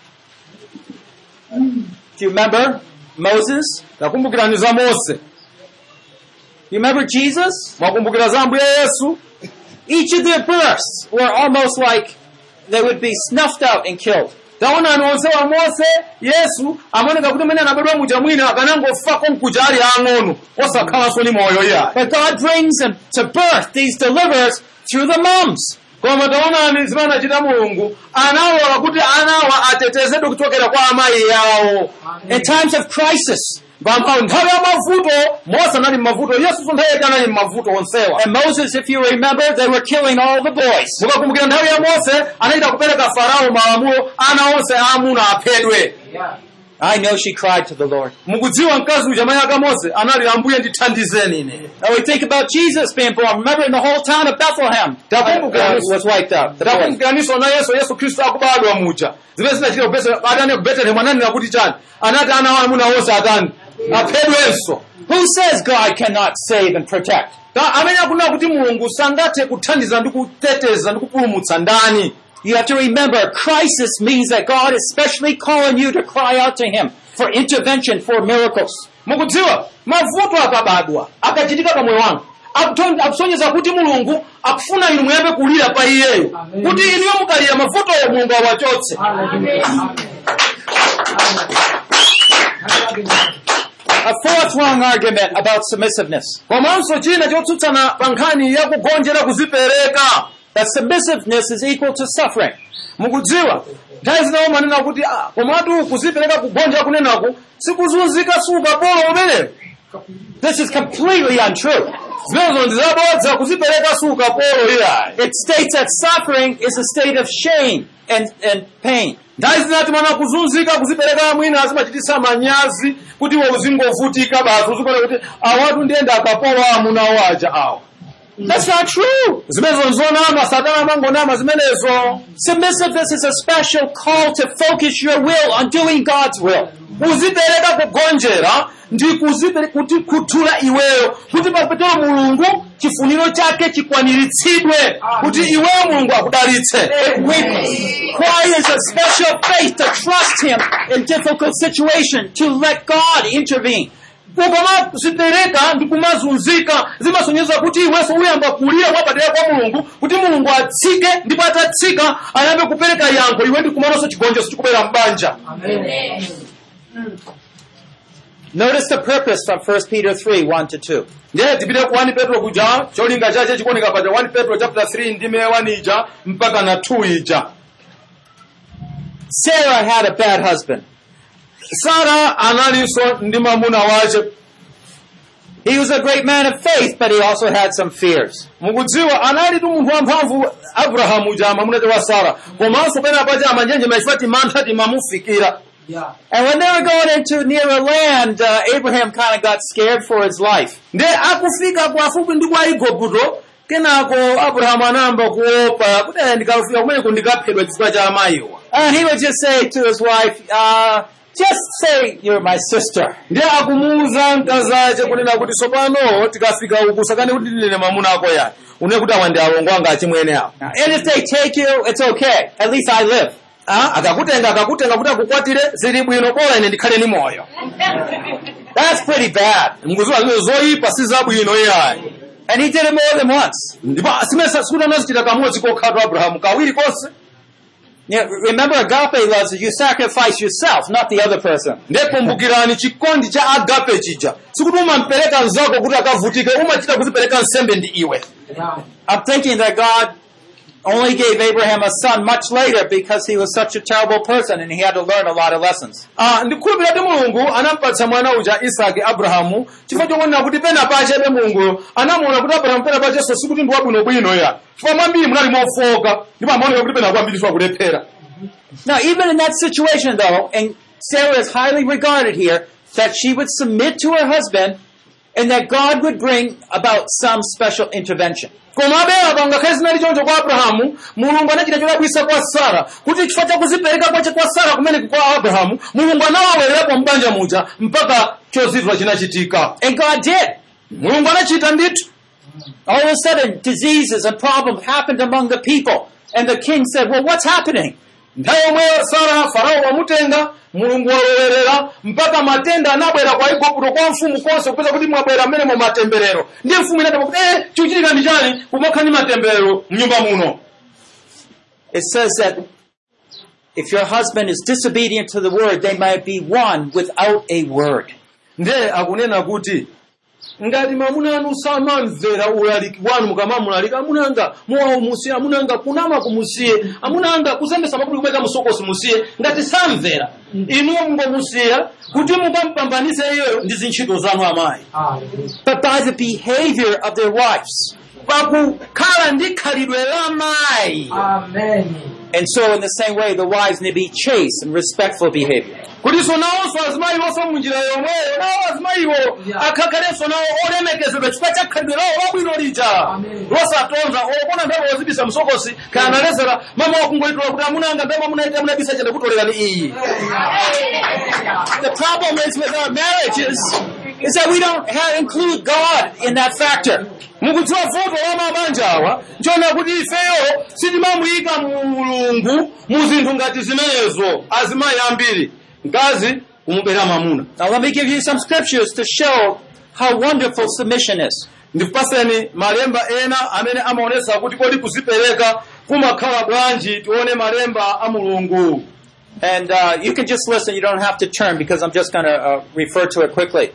Do you remember Moses? Takumbukirani za Mose. You remember Jesus? Mwakumbukira za Ambuye Yesu. Each of their births were almost like they would be snuffed out and killed. taonani onse wa Mose Yesu amaoneka kuti mene anabadwa muja mwina akanangofako mkuja ali ang'ono osakhalanso ni moyo ya. But God brings them to birth, these deliverers, through the moms. Koma taonani zimene achita Mulungu analola kuti anawa atetezedwe kuchokera kwa amayi yawo. In times of crisis. Nthawi ya mavuto Mose anali mavuto, Yesu nthawi yake anali mavuto onsewa. And Moses, if you remember, they were killing all the boys. Mukakumbukira nthawi ya Mose anayita kupereka Farao malamulo ana onse aamuna aphedwe. I know she cried to the Lord. Mukudziwa mkazi uja mayi aka Mose anali Ambuye ndithandizeni ine. Now we think about Jesus being born. Remember, in the whole town of Bethlehem uh, was wiped out. Takumbukiraniso na Yesu Yesu Kristo akubadwa muja. Zimene zinachita kubesa adani ku Bethlehem anani nakuti chani. Anati ana aamuna onse atani aphedwenso. Who says God cannot save and protect? Amenya kuna kuti Mulungu sangathe kuthandiza ndi kuteteza ndi kupulumutsa ndani. You have to remember, crisis means that God is specially calling you to cry out to Him for intervention, for miracles. Mukudziwa, mavuto akabadwa, akachitika pa moyo wangu. Akusonyeza kuti Mulungu akufuna inu muyambe kulira pa iyeyo. Kuti inu mukalira mavuto Mulungu awachotse. A fourth wrong argument about submissiveness. Komanso china chotsutsana pa nkhani ya kugonjera kuzipereka. That submissiveness is equal to suffering. Mukudziwa, nthawi zinawo manena kuti komatu kuzipereka kugonjera kunenaku sikuzunzika suka polo umene. This is completely untrue. Zimenezo ndizabodza kuzipereka suka polo iya. It states that suffering is a state of shame and, and pain. Nthawi zinati mana kuzunzika kuzipereka mwina azimachitisa manyazi kuti iwe uzingovutika basi uzikona kuti awatu ndiyenda akapolo amuna waja awo. That's not true. Submissiveness is a special call to focus your will on doing God's will. Kuzipereka kugonjera ndi kuzipereka kuti kuthula iweyo kuti papetero Mulungu chifuniro chake chikwaniritsidwe kuti iweyo Mulungu akudalitse. It requires a special faith to trust Him in difficult situations, to let God intervene. Kukoma zipereka ndi kumazunzika zimasonyeza kuti iwenso uyamba kulira kwapadera kwa Mulungu kuti Mulungu atsike ndipo atatsika ayambe kupereka yankho iwe ndi kumananso chigonjetso chikubera mbanja. Amen. Notice the purpose from First Peter three, one to two. Ndiye tipite ku First Petro kuja cholinga chache chikuoneka paja First Petro chapter three ndime one ija mpaka na two ija. Sarah had a bad husband. Sarah analinso ndi mwamuna wace. He was a great man of faith, but he also had some fears. Mukudziwa anali tu munthu wamphamvu Abraham uja mwamuna wa Sarah. Komanso pena paja amanjenje maifati mantha timamufikira. Yeah. And when they were going into nearer land, uh, Abraham kind of got scared for his life. Nde akufika kwafupi ndi kwa Igupto, kenako Abraham anamba kuopa kuti ndikafika kumene kundikaphedwa chifukwa cha amayiwa. And he would just say to his wife, uh, just say you're my sister. Ndiye akumuuza mkazache kunena kuti sopano tikafika uku sakane kuti ndine mwamuna ako yani. Une kuti awandi alongo anga achimwene awo. And if they take you, it's okay. At least I live. Ah, akakutenga akakutenga kuti akukwatire zili bwino kola ine ndikhale ni moyo. That's pretty bad. Mukudziwa zimene zoyipa si zabwino yayi. And he did it more than once. Ndipo simesa sikuti anachitira kamodzi kokhatu Abraham kawiri konse. Yeah, remember, agape loves is you sacrifice yourself, not the other person. Ndekumbukirani chikondi cha agape chija. Sikuti umampereka nzako kuti akavutike, umachita kuzipereka nsembe ndi iwe. I'm thinking that God only gave Abraham a son much later because he was such a terrible person and he had to learn a lot of lessons. Ah, ndikhulupirira kuti Mulungu anampatsa mwana uja Isaki Abrahamu chifukwa chokuona kuti pena pache be Mulungu anamuona kuti Abrahamu pena pache so sikuti ndi wabwino bwino ya. Chifukwa mwambiri munali mofoka ndipo amaoneka kuti pena kwambiri chifukwa kulephera. Now even in that situation though, and Sarah is highly regarded here, that she would submit to her husband and that God would bring about some special intervention. Komabe abanga kazi nali choncho kwa Abrahamu, Mulungu anachita chodabwitsa kwa Sara, kuti chifukwa cha kuzipereka kwache kwa Sara kumene kwa Abrahamu, Mulungu anawawererapo mbanja muja mpaka chozizwa chinachitika. And God did. Mulungu anachita ndithu. All of a sudden, diseases and problems happened among the people. And the king said, well, what's happening? Nthawi yomwe Sara Farao wamutenga, Mulungu walowerera mpaka matenda anabwera kwa Igupto kwa mfumu konse kupeza kuti mwabwera mmene mu matemberero. Ndiye mfumu inati kuti eh chuchitika ndi chani kumakhala ndi matemberero mnyumba muno. It says that if your husband is disobedient to the word, they might be one without a word. Nde akunena kuti ngati mamuna anu samamvera ulaliki wanu mukamamulalika amunanga muwaumusiye amunanga kunama kumusiye amunanga kusembesa makulu kumweka musokosi musiye ngati samvera inuwo mungomusiya kuti mukampambanise iyoyo ndi zintchito zanu amayi. But by the behavior of their wives. Pakukhala ndi khalidwe la mayi. Amen. And so in the same way, the wives need to be chaste and respectful behavior. Kuliso nawonso azimayiwo so munjira yomweyo nawo azimayiwo akhakhalenso nawo olemekezedwa chifukwa cha khalidwe lawo labwino lija losatonza okona ndabo wazibisa msokosi kanalezera mama wakungoitula kuti amunanga ndaba munaita munabisa chende kutolerani iyi. The problem is with our marriages is that we don't have, include God in that factor. Mukudziwa vuto la mabanja awa nchona kuti ifeyo sitimamuyika Mulungu mu zinthu ngati zimenezo azimayi ambiri mkazi kumubera mamuna. Now let me give you some scriptures to show how wonderful submission is. Ndikupaseni malemba ena amene amaonesa kuti kodi kuzipereka kumakhala bwanji tione malemba a Mulungu. And uh, you can just listen, you don't have to turn because I'm just going to uh, refer to it quickly.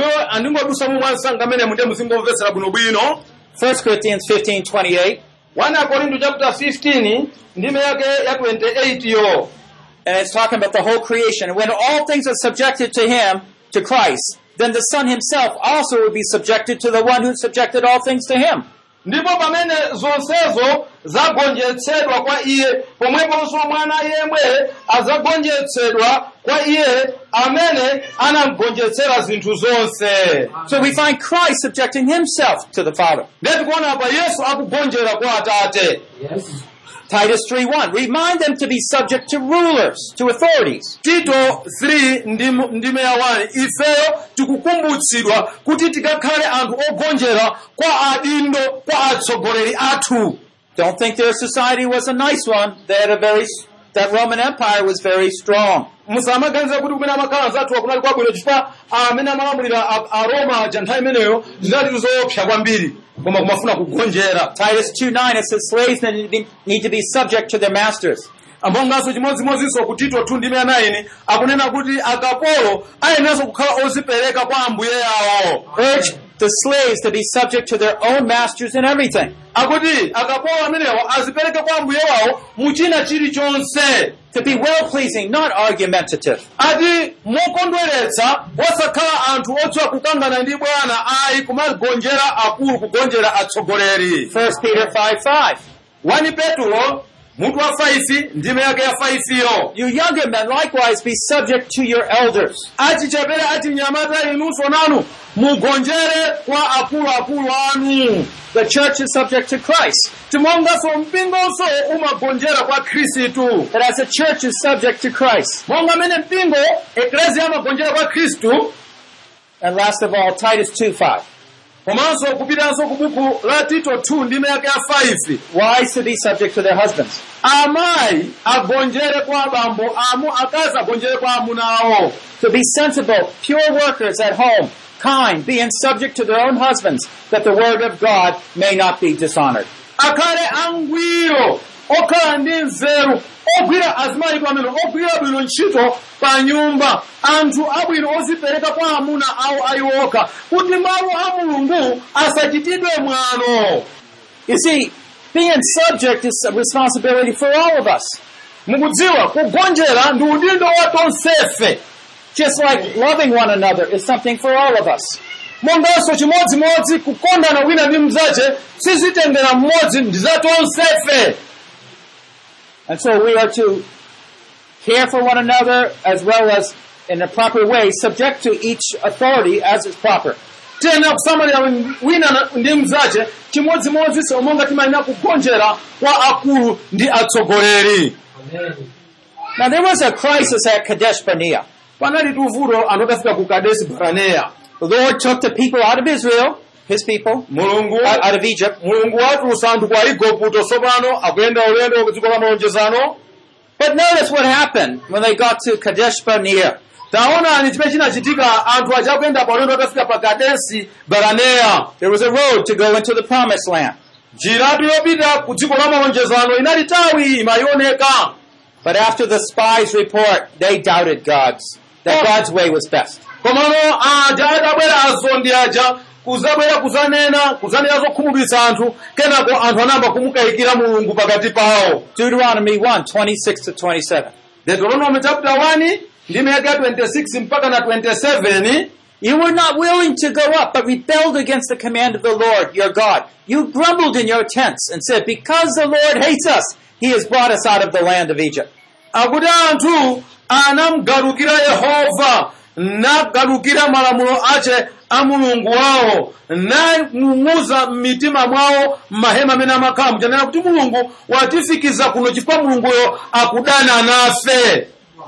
First Corinthians fifteen twenty-eight. First Corinthians chapter fifteen, ndime yake ya twenty-eight yo. And it's talking about the whole creation. And when all things are subjected to him, to Christ, then the Son himself also will be subjected to the one who subjected all things to him. Ndipo pamene zonsezo zagonjetsedwa kwa iye, pomweponso mwana yemwe azagonjetsedwa kwa iye amene anagonjetsera zinthu zonse. So we find Christ subjecting himself to the Father. Ndeti kuona apa Yesu akugonjera kwa Atate. Yes. Titus three one. Remind them to be subject to rulers, to authorities. Tito three ndime ya one. Ifeyo tikukumbutsidwa kuti tikakhale anthu ogonjera kwa adindo kwa atsogoleri athu. Don't think their society was a nice one. They had a very, that Roman Empire was very strong. Musamaganiza kuti kumene amakhala zathu akunali kwabwino chifukwa amene amalamulira a Roma nthawi imeneyo zinali zoopsa kwambiri. Koma kumafuna kugonjera. Titus two nine, it says slaves need to be subject to their masters. Amonganso chimodzimodzinso ku Tito two ndime ya nine akunena kuti akapolo ayeneranso kukhala ozipereka kwa ambuye yawo. Urge the slaves to be subject to their own masters in everything. Akuti akapolo amenewo azipereke kwa ambuye wawo muchina chilichonse. To be well-pleasing, not argumentative. Ati mokondweretsa osakhala anthu odziwa kukangana ndi bwana ayi kumagonjera akulu kugonjera atsogoleri. First Peter five five. First Petro mutu wa five ndime yake ya five yo. You younger men likewise be subject to your elders. Achichepere ati nyamata inunso nanu mugonjere kwa akulu akulu anu. The church is subject to Christ. Timongaso mpingonso umagonjera kwa Khristu. But as a church is subject to Christ. Monga mene mpingo eklesia amagonjera kwa Khristu. And last of all, Titus two five. Komanso kupitanso ku buku la Tito two ndime yake ya five. Wives to be subject to their husbands. Amayi agonjere kwa abambo amu, akazi agonjere kwa amuna awo. To be sensible, pure workers at home, kind, being subject to their own husbands, that the word of God may not be dishonored. Akale angwiro, okhala ndi nzeru, ogwira azimayi pamene ogwira bwino ntchito pa nyumba, anthu abwino ozipereka kwa amuna awo ayiwoka, kuti mawu a Mulungu asachitidwe mwano. You see, being subject is a responsibility for all of us. Mukudziwa kugonjera ndi udindo wa tonsefe. Just like loving one another is something for all of us. Monganso chimodzimodzi kukondana wina ndi mnzache sizitengera mmodzi ndi za tonsefe. And so we are to care for one another as well as in a proper way, subject to each authority as is proper. Tena kusamalira wina ndi mnzache chimodzimodzi so monga timayenera kugonjera kwa akulu ndi atsogoleri. Now there was a crisis at Kadesh Barnea. Panali tuvuto anotafika ku Kadesh Barnea. The Lord took the people out of Israel, his people, Mulungu out of Egypt. Mulungu watulutsa anthu kwa Igupto tsopano akuyenda ulendo ku dziko la malonjezano. But notice what happened when they got to Kadesh Barnea. Taonani chimene chinachitika anthu aja akuyenda pa ulendo atafika pa Kadesh Barnea. There was a road to go into the promised land. Njira yopita ku dziko la malonjezano inali tawi imayioneka. But after the spies' report, they doubted God's, that Oh. God's way was best. komano aja adabwera azondi aja kuzabwera kuzanena kuzanena zokhumudwitsa anthu kenako anthu anamba kumukayikira mulungu pakati pawo. Deuteronomy one, twenty-six to twenty-seven. Deuteronomy chapter one ndime yake ya twenty-six mpaka na twenty-seven. You were not willing to go up, but rebelled against the command of the Lord, your God. You grumbled in your tents and said, because the Lord hates us, he has brought us out of the land of Egypt. Akuti anthu anamugalukira Yehova nagalukira malamulo ache a mulungu wawo nang'ung'uza m'mitima mwawo mahema amene amakhala muchanena kuti mulungu watifikiza kuno chifukwa mulunguyo akudana nafe.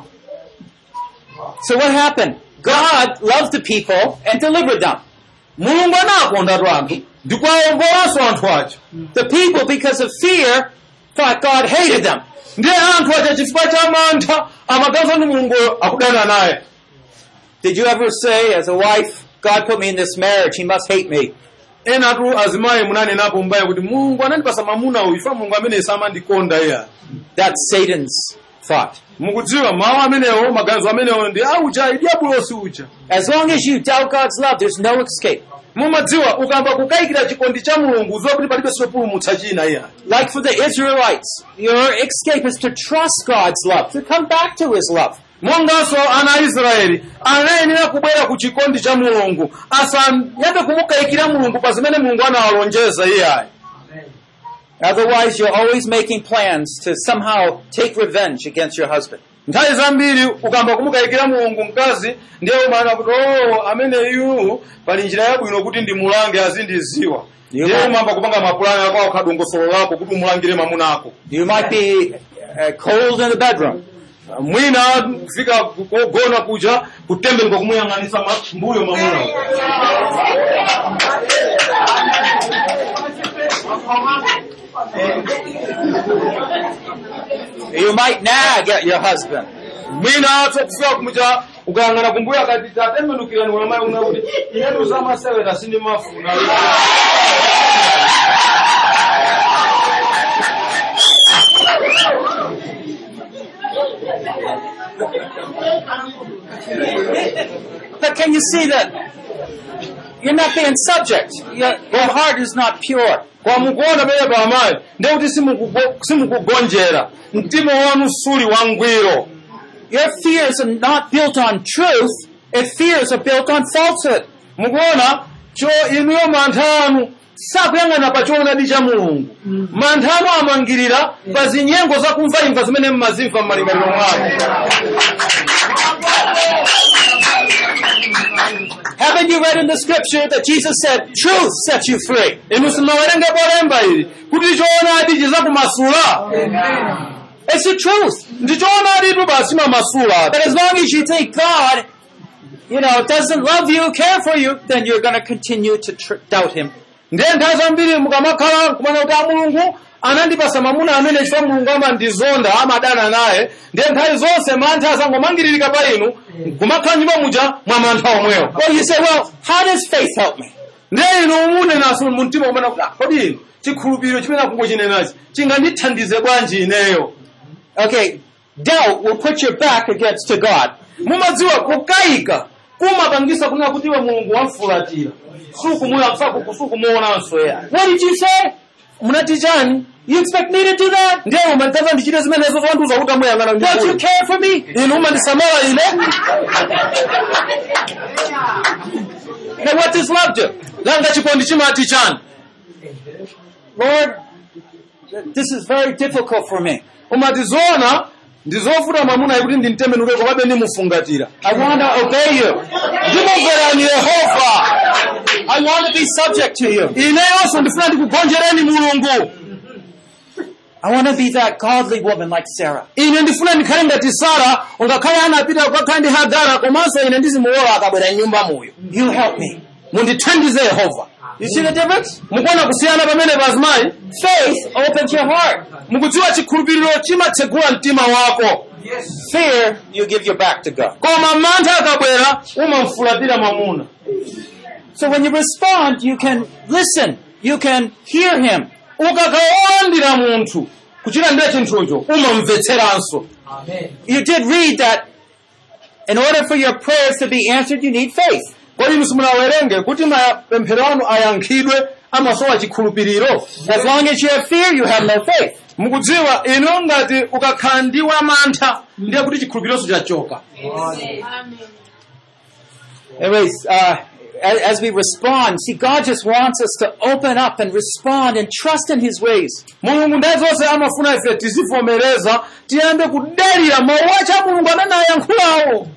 So what happened? God loved the people and delivered them. Mulungu anakondatu anthu ndikuwawombolanso anthu aja. The people, because of fear, thought God hated them. Ndiye anthu aja chifukwa cha mantha amaganiza kuti mulunguyo akudana naye. Did you ever say, as a wife, God put me in this marriage, he must hate me? Enatu azimayi munanenapo mbaye kuti mulungu anandipasa mamuna uyu ifa mulungu amene samandikonda iya. That's Satan's thought. Mukudziwa mawu amenewo maganizo amenewo ndi auja idiabulosi uja. As long as you doubt God's love, there's no escape. Mumadziwa ukamba kukayikira chikondi cha mulungu uziwa kuti palibe sopulumutsa china iya. Like for the Israelites, your escape is to trust God's love, to come back to his love. Monganso ana Aisraeli anayenera kubwera ku chikondi cha mulungu asanyambe kumukayikira mulungu pa zimene mulungu anawalonjeza iyayi. Otherwise, you're always making plans to somehow take revenge against your husband. Nthawi zambiri ukamba kumukayikira mulungu mkazi ndiye umaona kuti oh ameneyu pali njira yabwino kuti ndimulange azindiziwa. Ndiye umamba kupanga mapulani ako akadongosolo lako kuti umulangire mamuna ako. You might be uh, cold in the bedroom. Mwina kufika kugona kuja kutembe ngo kumuyang'anisa mbuyo mamuna. You might nag at your husband. Mwina kufika kumuja ukayang'ana kumbuyo akati tatembenukira ni wamayi una kuti iyetu zamasewera sindi mafuna. But can you see that you're not being subject? Your, your heart is not pure. Kwa mukuona beye bamayi ndiye kuti simukugonjera mtima wanu suli wangwiro. Your fears are not built on truth. If fears are built on falsehood. Mukuona cho inuyo mantha anu sakuyang'ana pa choonadi cha mulungu. Mantha anu amangirira pa zinyengo zakumvaimva zimene mmazimva m'malingaliro mwake. Haven't you read in the scripture that Jesus said, truth sets you free? Inu simawerenga polemba ili kuti choonadi chizakumasula. It's the truth. Ndi choonadi tu basi mamasula. But as long as you think God, you know, doesn't love you, care for you, then you're going to continue to tr- doubt him. Ndiye nthawi zambiri mukamakhala kumana kuti a mulungu anandipasa mamuna amene chifukwa mulungu amandizonda amadana naye ndiye nthawi zonse mantha azangomangiririka pa inu kumakhala nyumba muja mwa mantha omwewo. Well, you say, well, how does faith help me? Ndiye inu umunenaso mumtima umene kuti kodi inu chikhulupiriro chimene akungochinenachi chingandithandize bwanji ineyo. Okay, doubt will put your back against to God. Mumadziwa kukayika kumapangisa kunena kuti iwe mulungu wamfulatira sukumuonanso ya. What did you say? Munati chani? You expect me to do that? Ndiye umanitaka ndichite zimenezo zonduza kuti amuyang'ana ndi. Don't you care for me? Inu umandisamala ine? Then what does love do? Langa chikondi chimati chani? Lord, this is very difficult for me. Umatizoona ndizofuta mamuna kuti ndimtemenuke komabe ndimufungatira. I want to obey you. Ndimumverani Yehova. I want to be subject to you. Ineyonso ndifuna ndikugonjereni mulungu. I want to be that godly woman like Sarah. Ine ndifuna ndikhale ngati Sara ungakhale anapita kukakhala ndi Hagara komanso ine ndizimuola akabwera nyumba muyo. You help me. Mundithandize Yehova. You see the difference? Mukuona kusiyana pamene pazimayi? Faith opens your heart. Mukudziwa chikhulupiriro chimatsegula mtima wako. Fear, you give your back to God. Koma mantha akabwera umamfulatira mamuna. So when you respond, you can listen. You can hear him. Ukakaolandira munthu kuchita ndiye chinthucho umamvetseranso. You did read that in order for your prayers to be answered, you need faith. Kodi musimunawerenge kuti mapemphero anu ayankhidwe amasowa chikhulupiriro. As long as you have fear, you have no faith. Mukudziwa ino ngati ukakhala ndi mantha ndiye kuti chikhulupirironso chachoka. Anyways, uh, as, as we respond, see, God just wants us to open up and respond and trust in His ways. Mulungu ndaye zonse amafuna ife tizivomereza tiyambe kudalira mawu acha Mulungu amene ayankhulawo.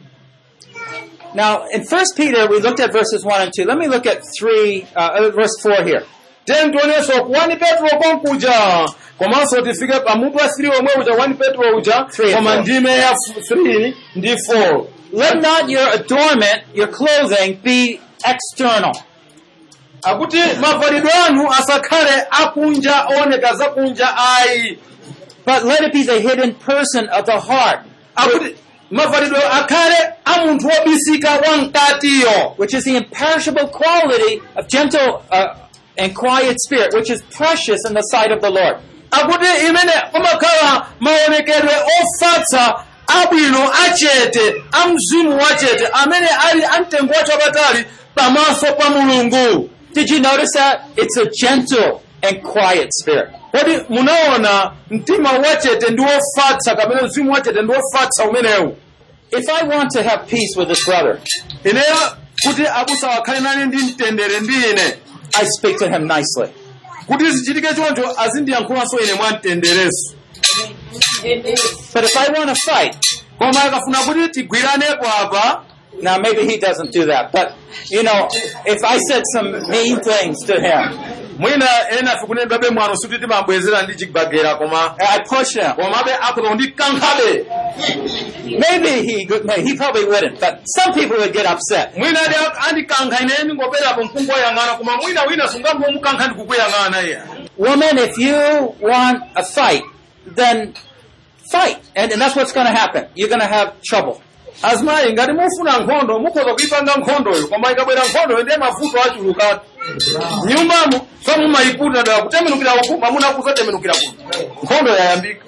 Now, in First Peter, we looked at verses one and two. Let me look at three, uh, verse four here. Then tuoneso one Petro konkuja komanso tifike pamutu wa three omwe uja one Petro uja koma ndime ya three ndi four. Let not your adornment, your clothing, be external. Akuti mavalidwe anu asakhale akunja oneka zakunja ayi. But let it be the hidden person of the heart. Akuti mavalidwe akhale amunthu wobisika wamkatiyo, which is the imperishable quality of gentle uh, and quiet spirit, which is precious in the sight of the Lord. Akuti imene umakhala maonekedwe ofatsa abwino achete amzimu wachete amene ali amtengo wapatali pamaso pa Mulungu. Did you notice that? It's a gentle and quiet spirit. Kodi munaona mtima wachete ndi wofatsa kapena mzimu wachete ndi wofatsa umenewu. If I want to have peace with this brother, ineyo kuti abusa wakhale nane ndi mtendere ndi ine, I speak to him nicely. Kuti zichitike choncho azindiyankhulanso ine mwa mtendereso. But if I want to fight, koma akafuna kuti tigwiranepo apa, now maybe he doesn't do that, but you know, if I said some mean things to him, mwina ena fikunendabe mwano suti timabwezera ndi chibagera koma I push him, koma be akuno ndi kankhabe, maybe he he probably wouldn't, but some people would get upset. Mwina andi kankha ine ndingopera po mpungu yang'ana koma mwina wina sungambo mukankha ndikukuyang'ana iya. Woman, if you want a fight, then fight, and, and that's what's going to happen. You're going to have trouble. Azimai ngati mufuna nkhondo mukhoza kuipanga nkhondoyo koma ikabwera nkhondoyo ndiye mavuto achuluka. Nyumbamo so mumayikuta dala kutembenukira ku mamuna kuzotembenukira ku. Nkhondo yayambika.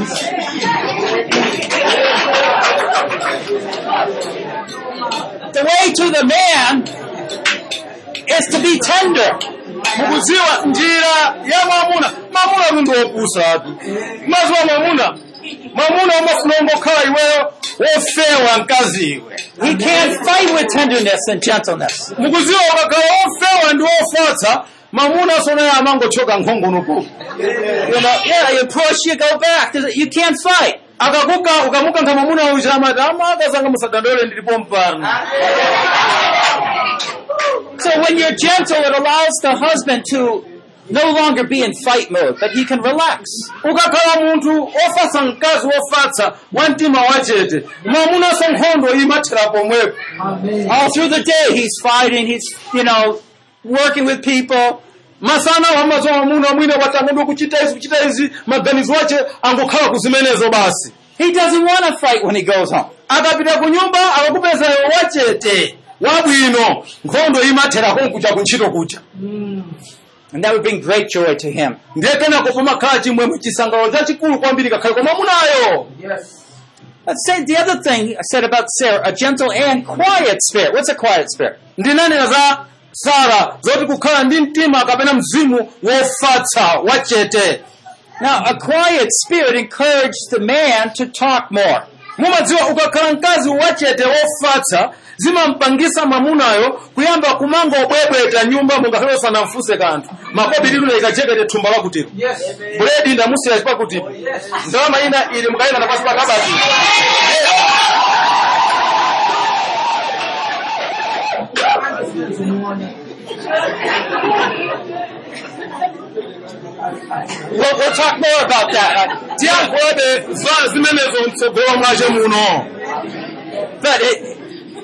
The way to the man is to be tender. Mukuziwa njira ya mamuna, mamuna ndo opusa. Mazwa mamuna. Mamuna umafuna ngokhala iweyo ofewa nkazi iwe. He can't fight with tenderness and gentleness. Mukuziwa ukakhala ofewa ndi ofatsa, mamuna sona ya amangochoka nkhongono ko. You know, yeah, you push, you go back. You can't fight. Akakuka ukamuka nka mamuna uja madama akazanga musadandole ndilipo mpana. So when you're gentle, it allows the husband to no longer be in fight mode, but he can relax. Ukakhala muntu ofatsa mkazi ofatsa wantima wachete, mamuna so nkhondo imathera pomwepo. All through the day he's fighting, he's, you know, working with people. Masana wamazo mamuna mwina watangondo kuchita izi kuchita izi maganizo wache angokhala kuzimenezo basi. He doesn't want to fight when he goes home. Akapita ku nyumba akakupeza wachete wabwino nkhondo imathera konkucha kuntchito kucha. And that would bring great joy to him. Ndekena kopoma khala chimwemwe chisangalalo chachikulu kwambiri kakhale koma munayo. Yes. Let's say the other thing I said about Sarah, a gentle and quiet spirit. What's a quiet spirit? Ndinanena za Sara zoti kukhala ndi mtima kapena mzimu wofatsa wachete. Now, a quiet spirit encouraged the man to talk more. Mumadziwa ukakhala mkazi wachete wofatsa zimampangisa mamunayo kuyamba kumanga obwebweta nyumba mungakhale sanamfuse kanthu. Makobi lino ikachekete thumba lakutiro. Yes. Buledi ndamusira chipakuti. Yes. Ndalama ina ili mukayina na pasi pakabati. We'll, we'll talk more about that. But it,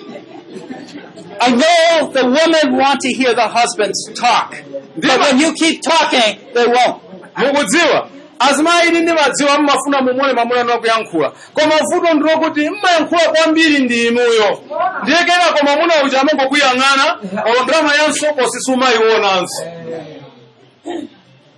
I know the women want to hear the husbands talk. But when you keep talking, they won't. Mukudziwa azimai ndi madziwa mmafuna mumone mamuna nokuyankhula koma vuto ndrokuti mmayankhula kwambiri ndi inuyo ndiyekena koma mamuna uja amangokuyang'ana olondrama ya nsoko sisuma ionanso.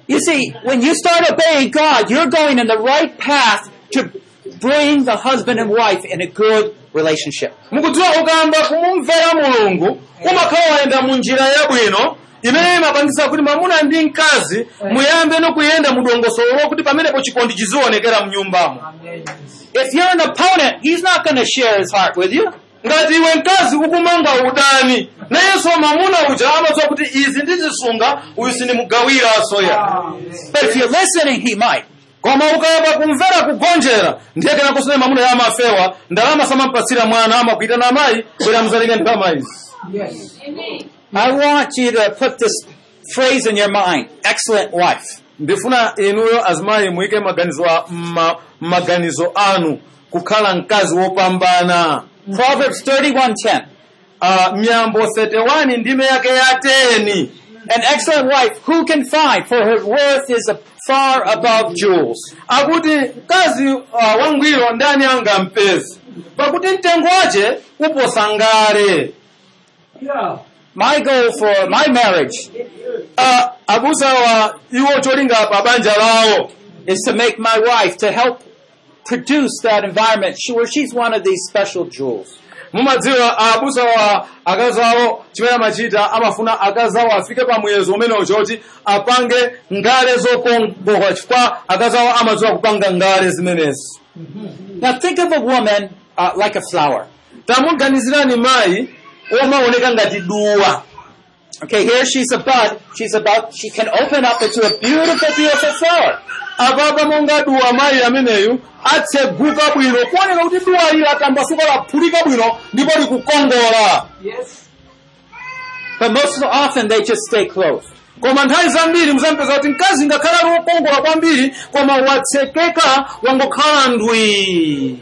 You see, when you start obeying God, you're going in the right path to bring the husband and wife in a good relationship. Mukudziwa ukamba kumumvera Mulungu umakhala wayenda mu njira yabwino imene imapangisa kuti mwamuna ndi mkazi muyambe nokuyenda mudongosolo kuti pamenepo chikondi chizionekera mnyumbamo. If you're an opponent, he's not going to share his heart with you. Ngati iwe mkazi ukumanga udani nayenso mwamuna uja amadziwa kuti izi ndizisunga uyu sindimugawira asoya. But if you're listening, he might. Koma ukayamba kumvera kugonjera ndiye kana kusene mwamuna yamafewa ndalama samampatsira mwana amakuitana amayi bwera mzalike ndalama izi. Yes. I want you to put this phrase in your mind, excellent wife. Ndifuna inuyo azimayi muike maganizo ma, maganizo anu kukhala mkazi wopambana. Proverbs thirty-one ten. Uh, Miyambo thirty-one ndime yake ya ten. An excellent wife who can find, for her worth is a far above jewels. Akuti mkazi uh, wangwiro ndani angampezi pakuti mtengo wache uposa ngale. Yeah. My goal for my marriage uh, abusa wa iwo cholinga pa banja lao is to make my wife, to help produce that environment where she's one of these special jewels. Mumadziwa abusa wa akazawo chimene amachita amafuna akazawo afike pa muyezo umene uchoti apange ngale zokongola chifukwa akazawo amadziwa kupanga ngale zimenezi. Now think of a woman uh, like a flower. Tamuganizirani mayi omaoneka ngati duwa. Okay, here she's a bud. She's about, she can open up into a beautiful, beautiful flower. Ababa monga duwa mayi ameneyu atseguka bwino kuoneka kuti duwa ili atambasuka laphulika bwino ndipo likukongola. Yes. But most often they just stay closed. Koma nthawi zambiri muzampeza kuti mkazi ngakhala wokongola kwambiri koma watsekeka wangokhala ndwi.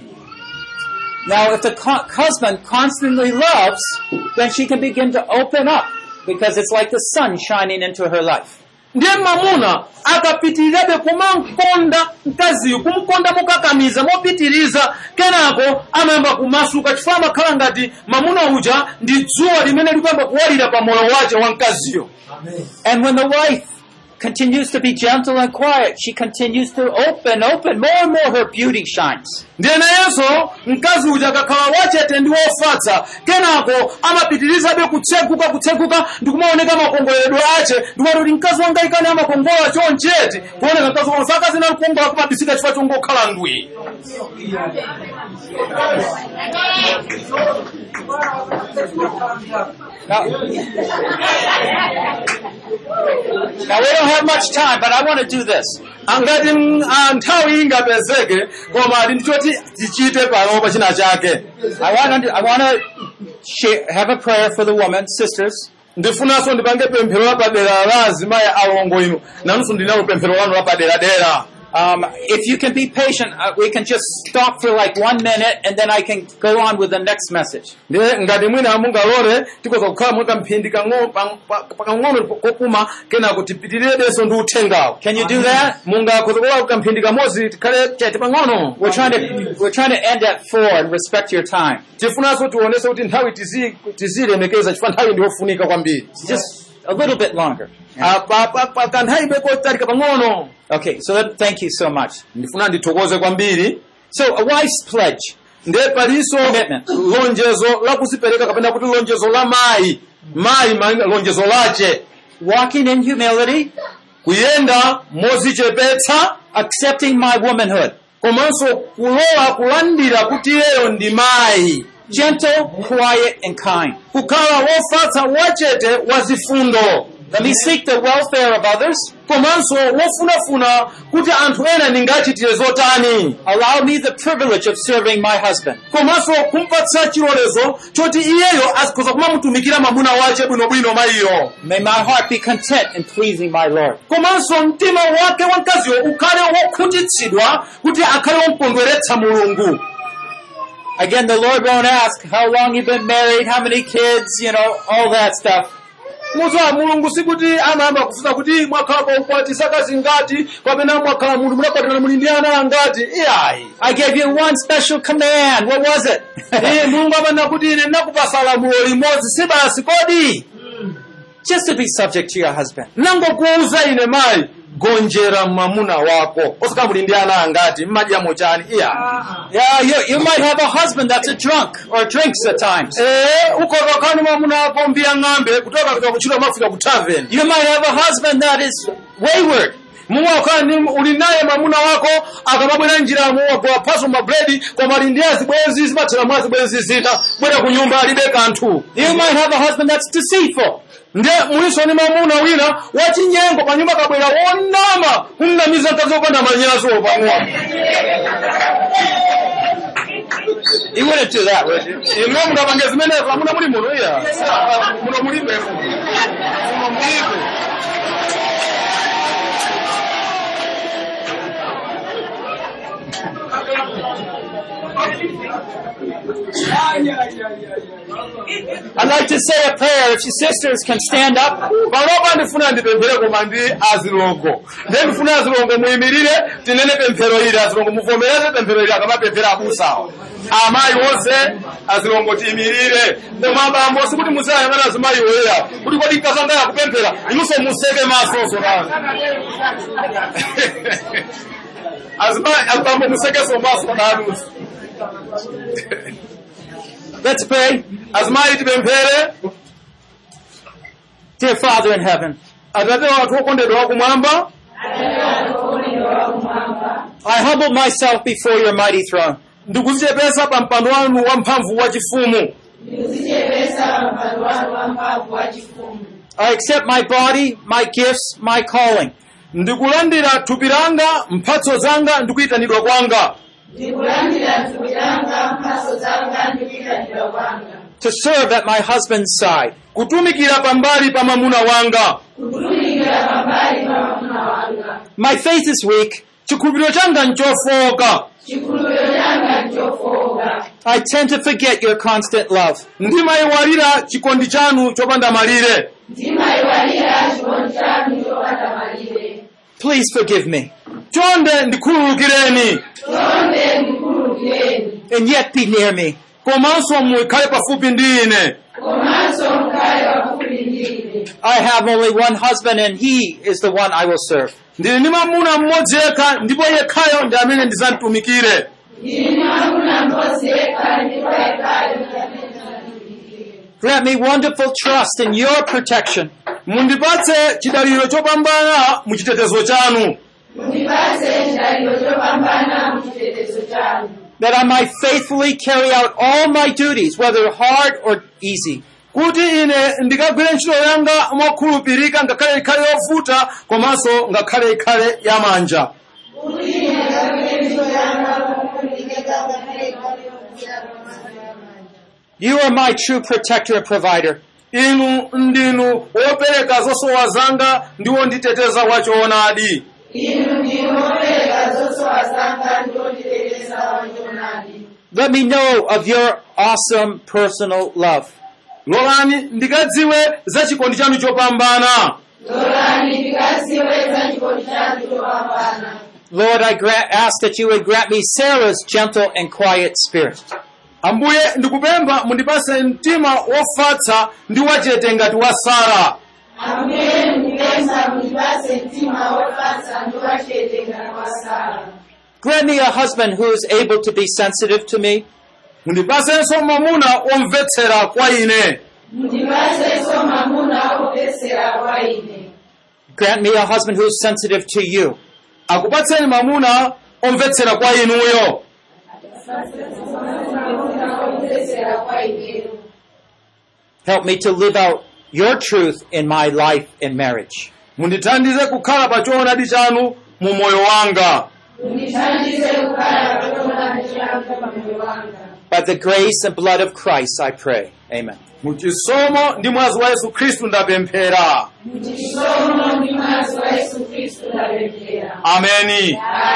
Now, if the co- husband constantly loves, then she can begin to open up because it's like the sun shining into her life. Ndiye mamuna akapitirirabe kumankonda mkaziyu kumkonda mukakamiza mopitiriza kenako amayamba kumasuka chifukwa amakhala ngati mamuna uja ndi dzuwa limene likuyamba kuwalira pa moyo wace wa mkaziyo. And when the wife continues to be gentle and quiet, she continues to open, open, more and more her beauty shines. Ndiye nayenso mkazi uja akakhala wachete ndi wofatsa kenako amapitirizabe kutseguka kutseguka ndikumaoneka makongoledwe ace ndikuti kuti mkazi wanga ikani amakongola choncheti kuoneka mkazi wanga saka zina lukongola kumabisika chifukwa chongokhala ndwi. Now, now we don't have much time, but I want to do this. Angati nthawi ingapezeke koma ndichoti tichite pano china chake. I want to, I want to share, have a prayer for the woman, sisters. Ndifunanso ndipange pemphero lapadera la azimayi alongo inu nanunso ndinalo pemphero lanu lapadera dera. Um, if you can be patient, uh, we can just stop for like one minute and then I can go on with the next message. Ndiye ngati mwina mungalole tikoza kukhala mweka mphindi pakang'ono kopuma kenako tipitirirebenso ndi uthengawo. Can you do that? Mungakoza kukola kamphindi kamodzi tikhale chete pang'ono. We're trying to we're trying to end at four and respect your time. Tifunanso tionese kuti nthawi tizilemekeza chifukwa nthawi ndi yofunika kwambiri. Just a little bit longer. Kanthawi bekotalika pang'ono. Okay, so that, thank you so much. Ndifuna ndithokoze kwambiri. So a wife's pledge. Ndiye paliso lonjezo la kuzipereka kapena kuti lonjezo la mayi. Mayi lonjezo lache. Walking in humility. Kuyenda mozichepetsa. Accepting my womanhood. Komanso kulola kulandira kuti iyeyo ndi mayi. Gentle, quiet, and kind. Kukhala wofatsa wachete wazifundo. Let me seek the welfare of others. Komanso wofunafuna kuti anthu ena ndingachitire zotani. Allow me the privilege of serving my husband. Komanso kumpatsa chilolezo choti iyeyo azikhoza kumamutumikira mamuna wache bwinobwino mayiyo. May my heart be content in pleasing my Lord. Komanso mtima wake wamkaziyo ukhale wokhutitsidwa kuti akhale wompondweretsa Mulungu. Again, the Lord won't ask how long you've been married, how many kids, you know, all that stuff. Muza Mulungu sikuti amayamba kufunsa kuti mwakhala pa ukwati zaka zingati kapena mwakhala munthu munakwatana muli ndi ana angati. Iyayi. I gave you one special command. What was it? Eh, Mulungu amana kuti ine ndakupasa lamulo limodzi si basi kodi. Just to be subject to your husband. Nangokuuza ine mayi gonjera mwamuna wako osaka muli ndi ana angati mmadyamu chani iya Yeah, you, you might have a husband that's a drunk or drinks at times. eh ukoka kani mwamuna wako mbiya ng'ambe kutoka kutoka kuchira mafika ku tavern. You might have a husband that is wayward. Mungu kani uli naye mwamuna wako akamabwera njira muwa kwa paso mabredi kwa malindiazi bwezi zimatira mwazi bwezi zita bwera ku nyumba alibe kanthu. You might have a husband that's deceitful. Nde muliso ni mwamuna wina wachinyengo pa nyumba kabwera wonama kunamiza tazopanda manyazo pamwa. You wouldn't do that, would you? Imwe mukapanga zimenezo amuna muli muno iya. Muno mulibe. Muno mulibe. I'd like to say a prayer. If your sisters can stand up. Baloba ndifuna ndipemphere koma ndi azilongo. Ndiye ndifuna azilongo muyimirire tinene pemphero ili azilongo muvomereze pemphero ili akamapemphera abusawa. Amayi wonse azilongo tiyimirire. Ndemabambo sikuti musayang'ana azimayi oyeya. Kuti kodi nkazanga yakupemphera inunso museke masoso nanu. Azimayi azibambo musekeso maso nanu. Let's pray. Azimayi tipemphere. Dear Father in heaven, Atate wathu okondedwa kumwamba, I humble myself before your mighty throne. ndikuzichepesa pa mpando wanu wamphamvu wachifumu. I accept my body, my gifts, my calling. Ndikulandira thupi langa, mphatso zanga, ndikuyitanidwa kwanga. To serve at my husband's side. Kutumikira pambali pa mwamuna wanga. My faith is weak. Chikhulupiriro changa nchofoka. I tend to forget your constant love. Ndimayiwalira chikondi chanu chopanda malire. Please forgive me. Chonde ndikhululukireni. And yet be near me. Komanso mukhale pafupi ndi ine. I have only one husband and he is the one I will serve. Ndili ndi mwamuna mmodzi yekha ndipo yekhayo ndi amene ndizamtumikire. Grant me wonderful trust in your protection. Mundipatse chidaliro chopambana mu chitetezo chanu. That I might faithfully carry out all my duties, whether hard or easy. Kuti ine ndikagwire ntchito yanga mokhulupirika ngakhale ikhale yovuta komanso ngakhale ikhale yamanja. You are my true protector and provider. Inu ndinu wopereka zosowa zanga ndiwo nditeteza wachoonadi. Let me know of your awesome personal love. Lolani ndikadziwe za chikondi chanu chopambana. Lord, I grant, ask that you would grant me Sarah's gentle and quiet spirit. Ambuye ndikupempha mundipase mtima wofatsa ndi wachete ngati wa Sara. Grant me a husband who is able to be sensitive to me. Mundipasenso mwamuna omvetsera kwa ine. Grant me a husband who is sensitive to you. Akupatseni mwamuna omvetsera kwa inuyo. Help me to live out your truth in my life and marriage. Mundithandize kukhala pa choonadi chanu mu moyo wanga. By the grace and blood of Christ, I pray. Amen. Mu chisomo ndi mwazi wa Yesu Khristu ndapemphera. Ameni.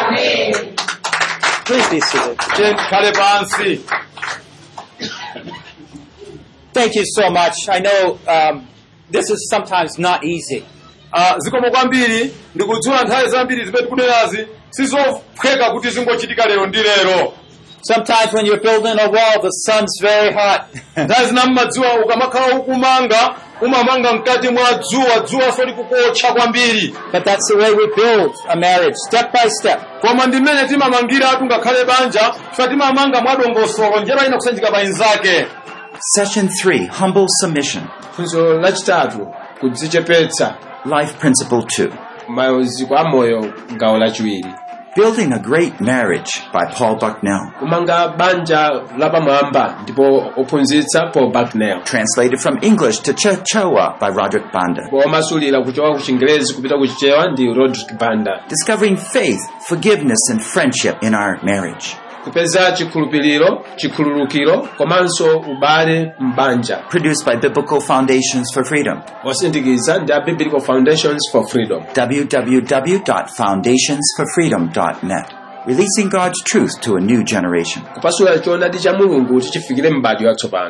Please be seated. Tikhale pansi. Thank you so much. I know um, this is sometimes not easy. Uh, zikomo kwambiri ndikudziwa nthawi zambiri zimene tikunenazi sizophweka kuti zingochitika lero ndi lero. Sometimes when you're building a wall, the sun's very hot. Nthawi zina mmadziwa ukamakhala ukumanga umamanga mkati mwa dzuwa dzuwa soli kukotcha kwambiri. But that's the way we build a marriage, step by step. Koma ndimene timamangira atu ngakhale banja fa timamanga mwadongosolo njera ina kusanjika bayinzake. Session three, humble submission. Funzo lachitatu kudzichepetsa. Life principle two. Maziko amoyo gawo lachiwiri. Building a Great Marriage by Paul Bucknell. Kumanga banja lapamwamba ndipo ophunzitsa Paul Bucknell. Translated from English to Chichewa by Roderick Banda. Komasulira kuchoka ku Chingerezi kupita ku Chichewa ndi Roderick Banda. Discovering faith, forgiveness and friendship in our marriage. Kupeza chikhulupiriro, chikhululukiro, komanso ubale mbanja. Produced by Biblical Foundations for Freedom. Wasindikiza ndi Biblical Foundations for Freedom. w w w dot foundations for freedom dot net. Releasing God's truth to a new generation. Kupasula choonadi cha Mulungu chichifikire m'badwo watsopano.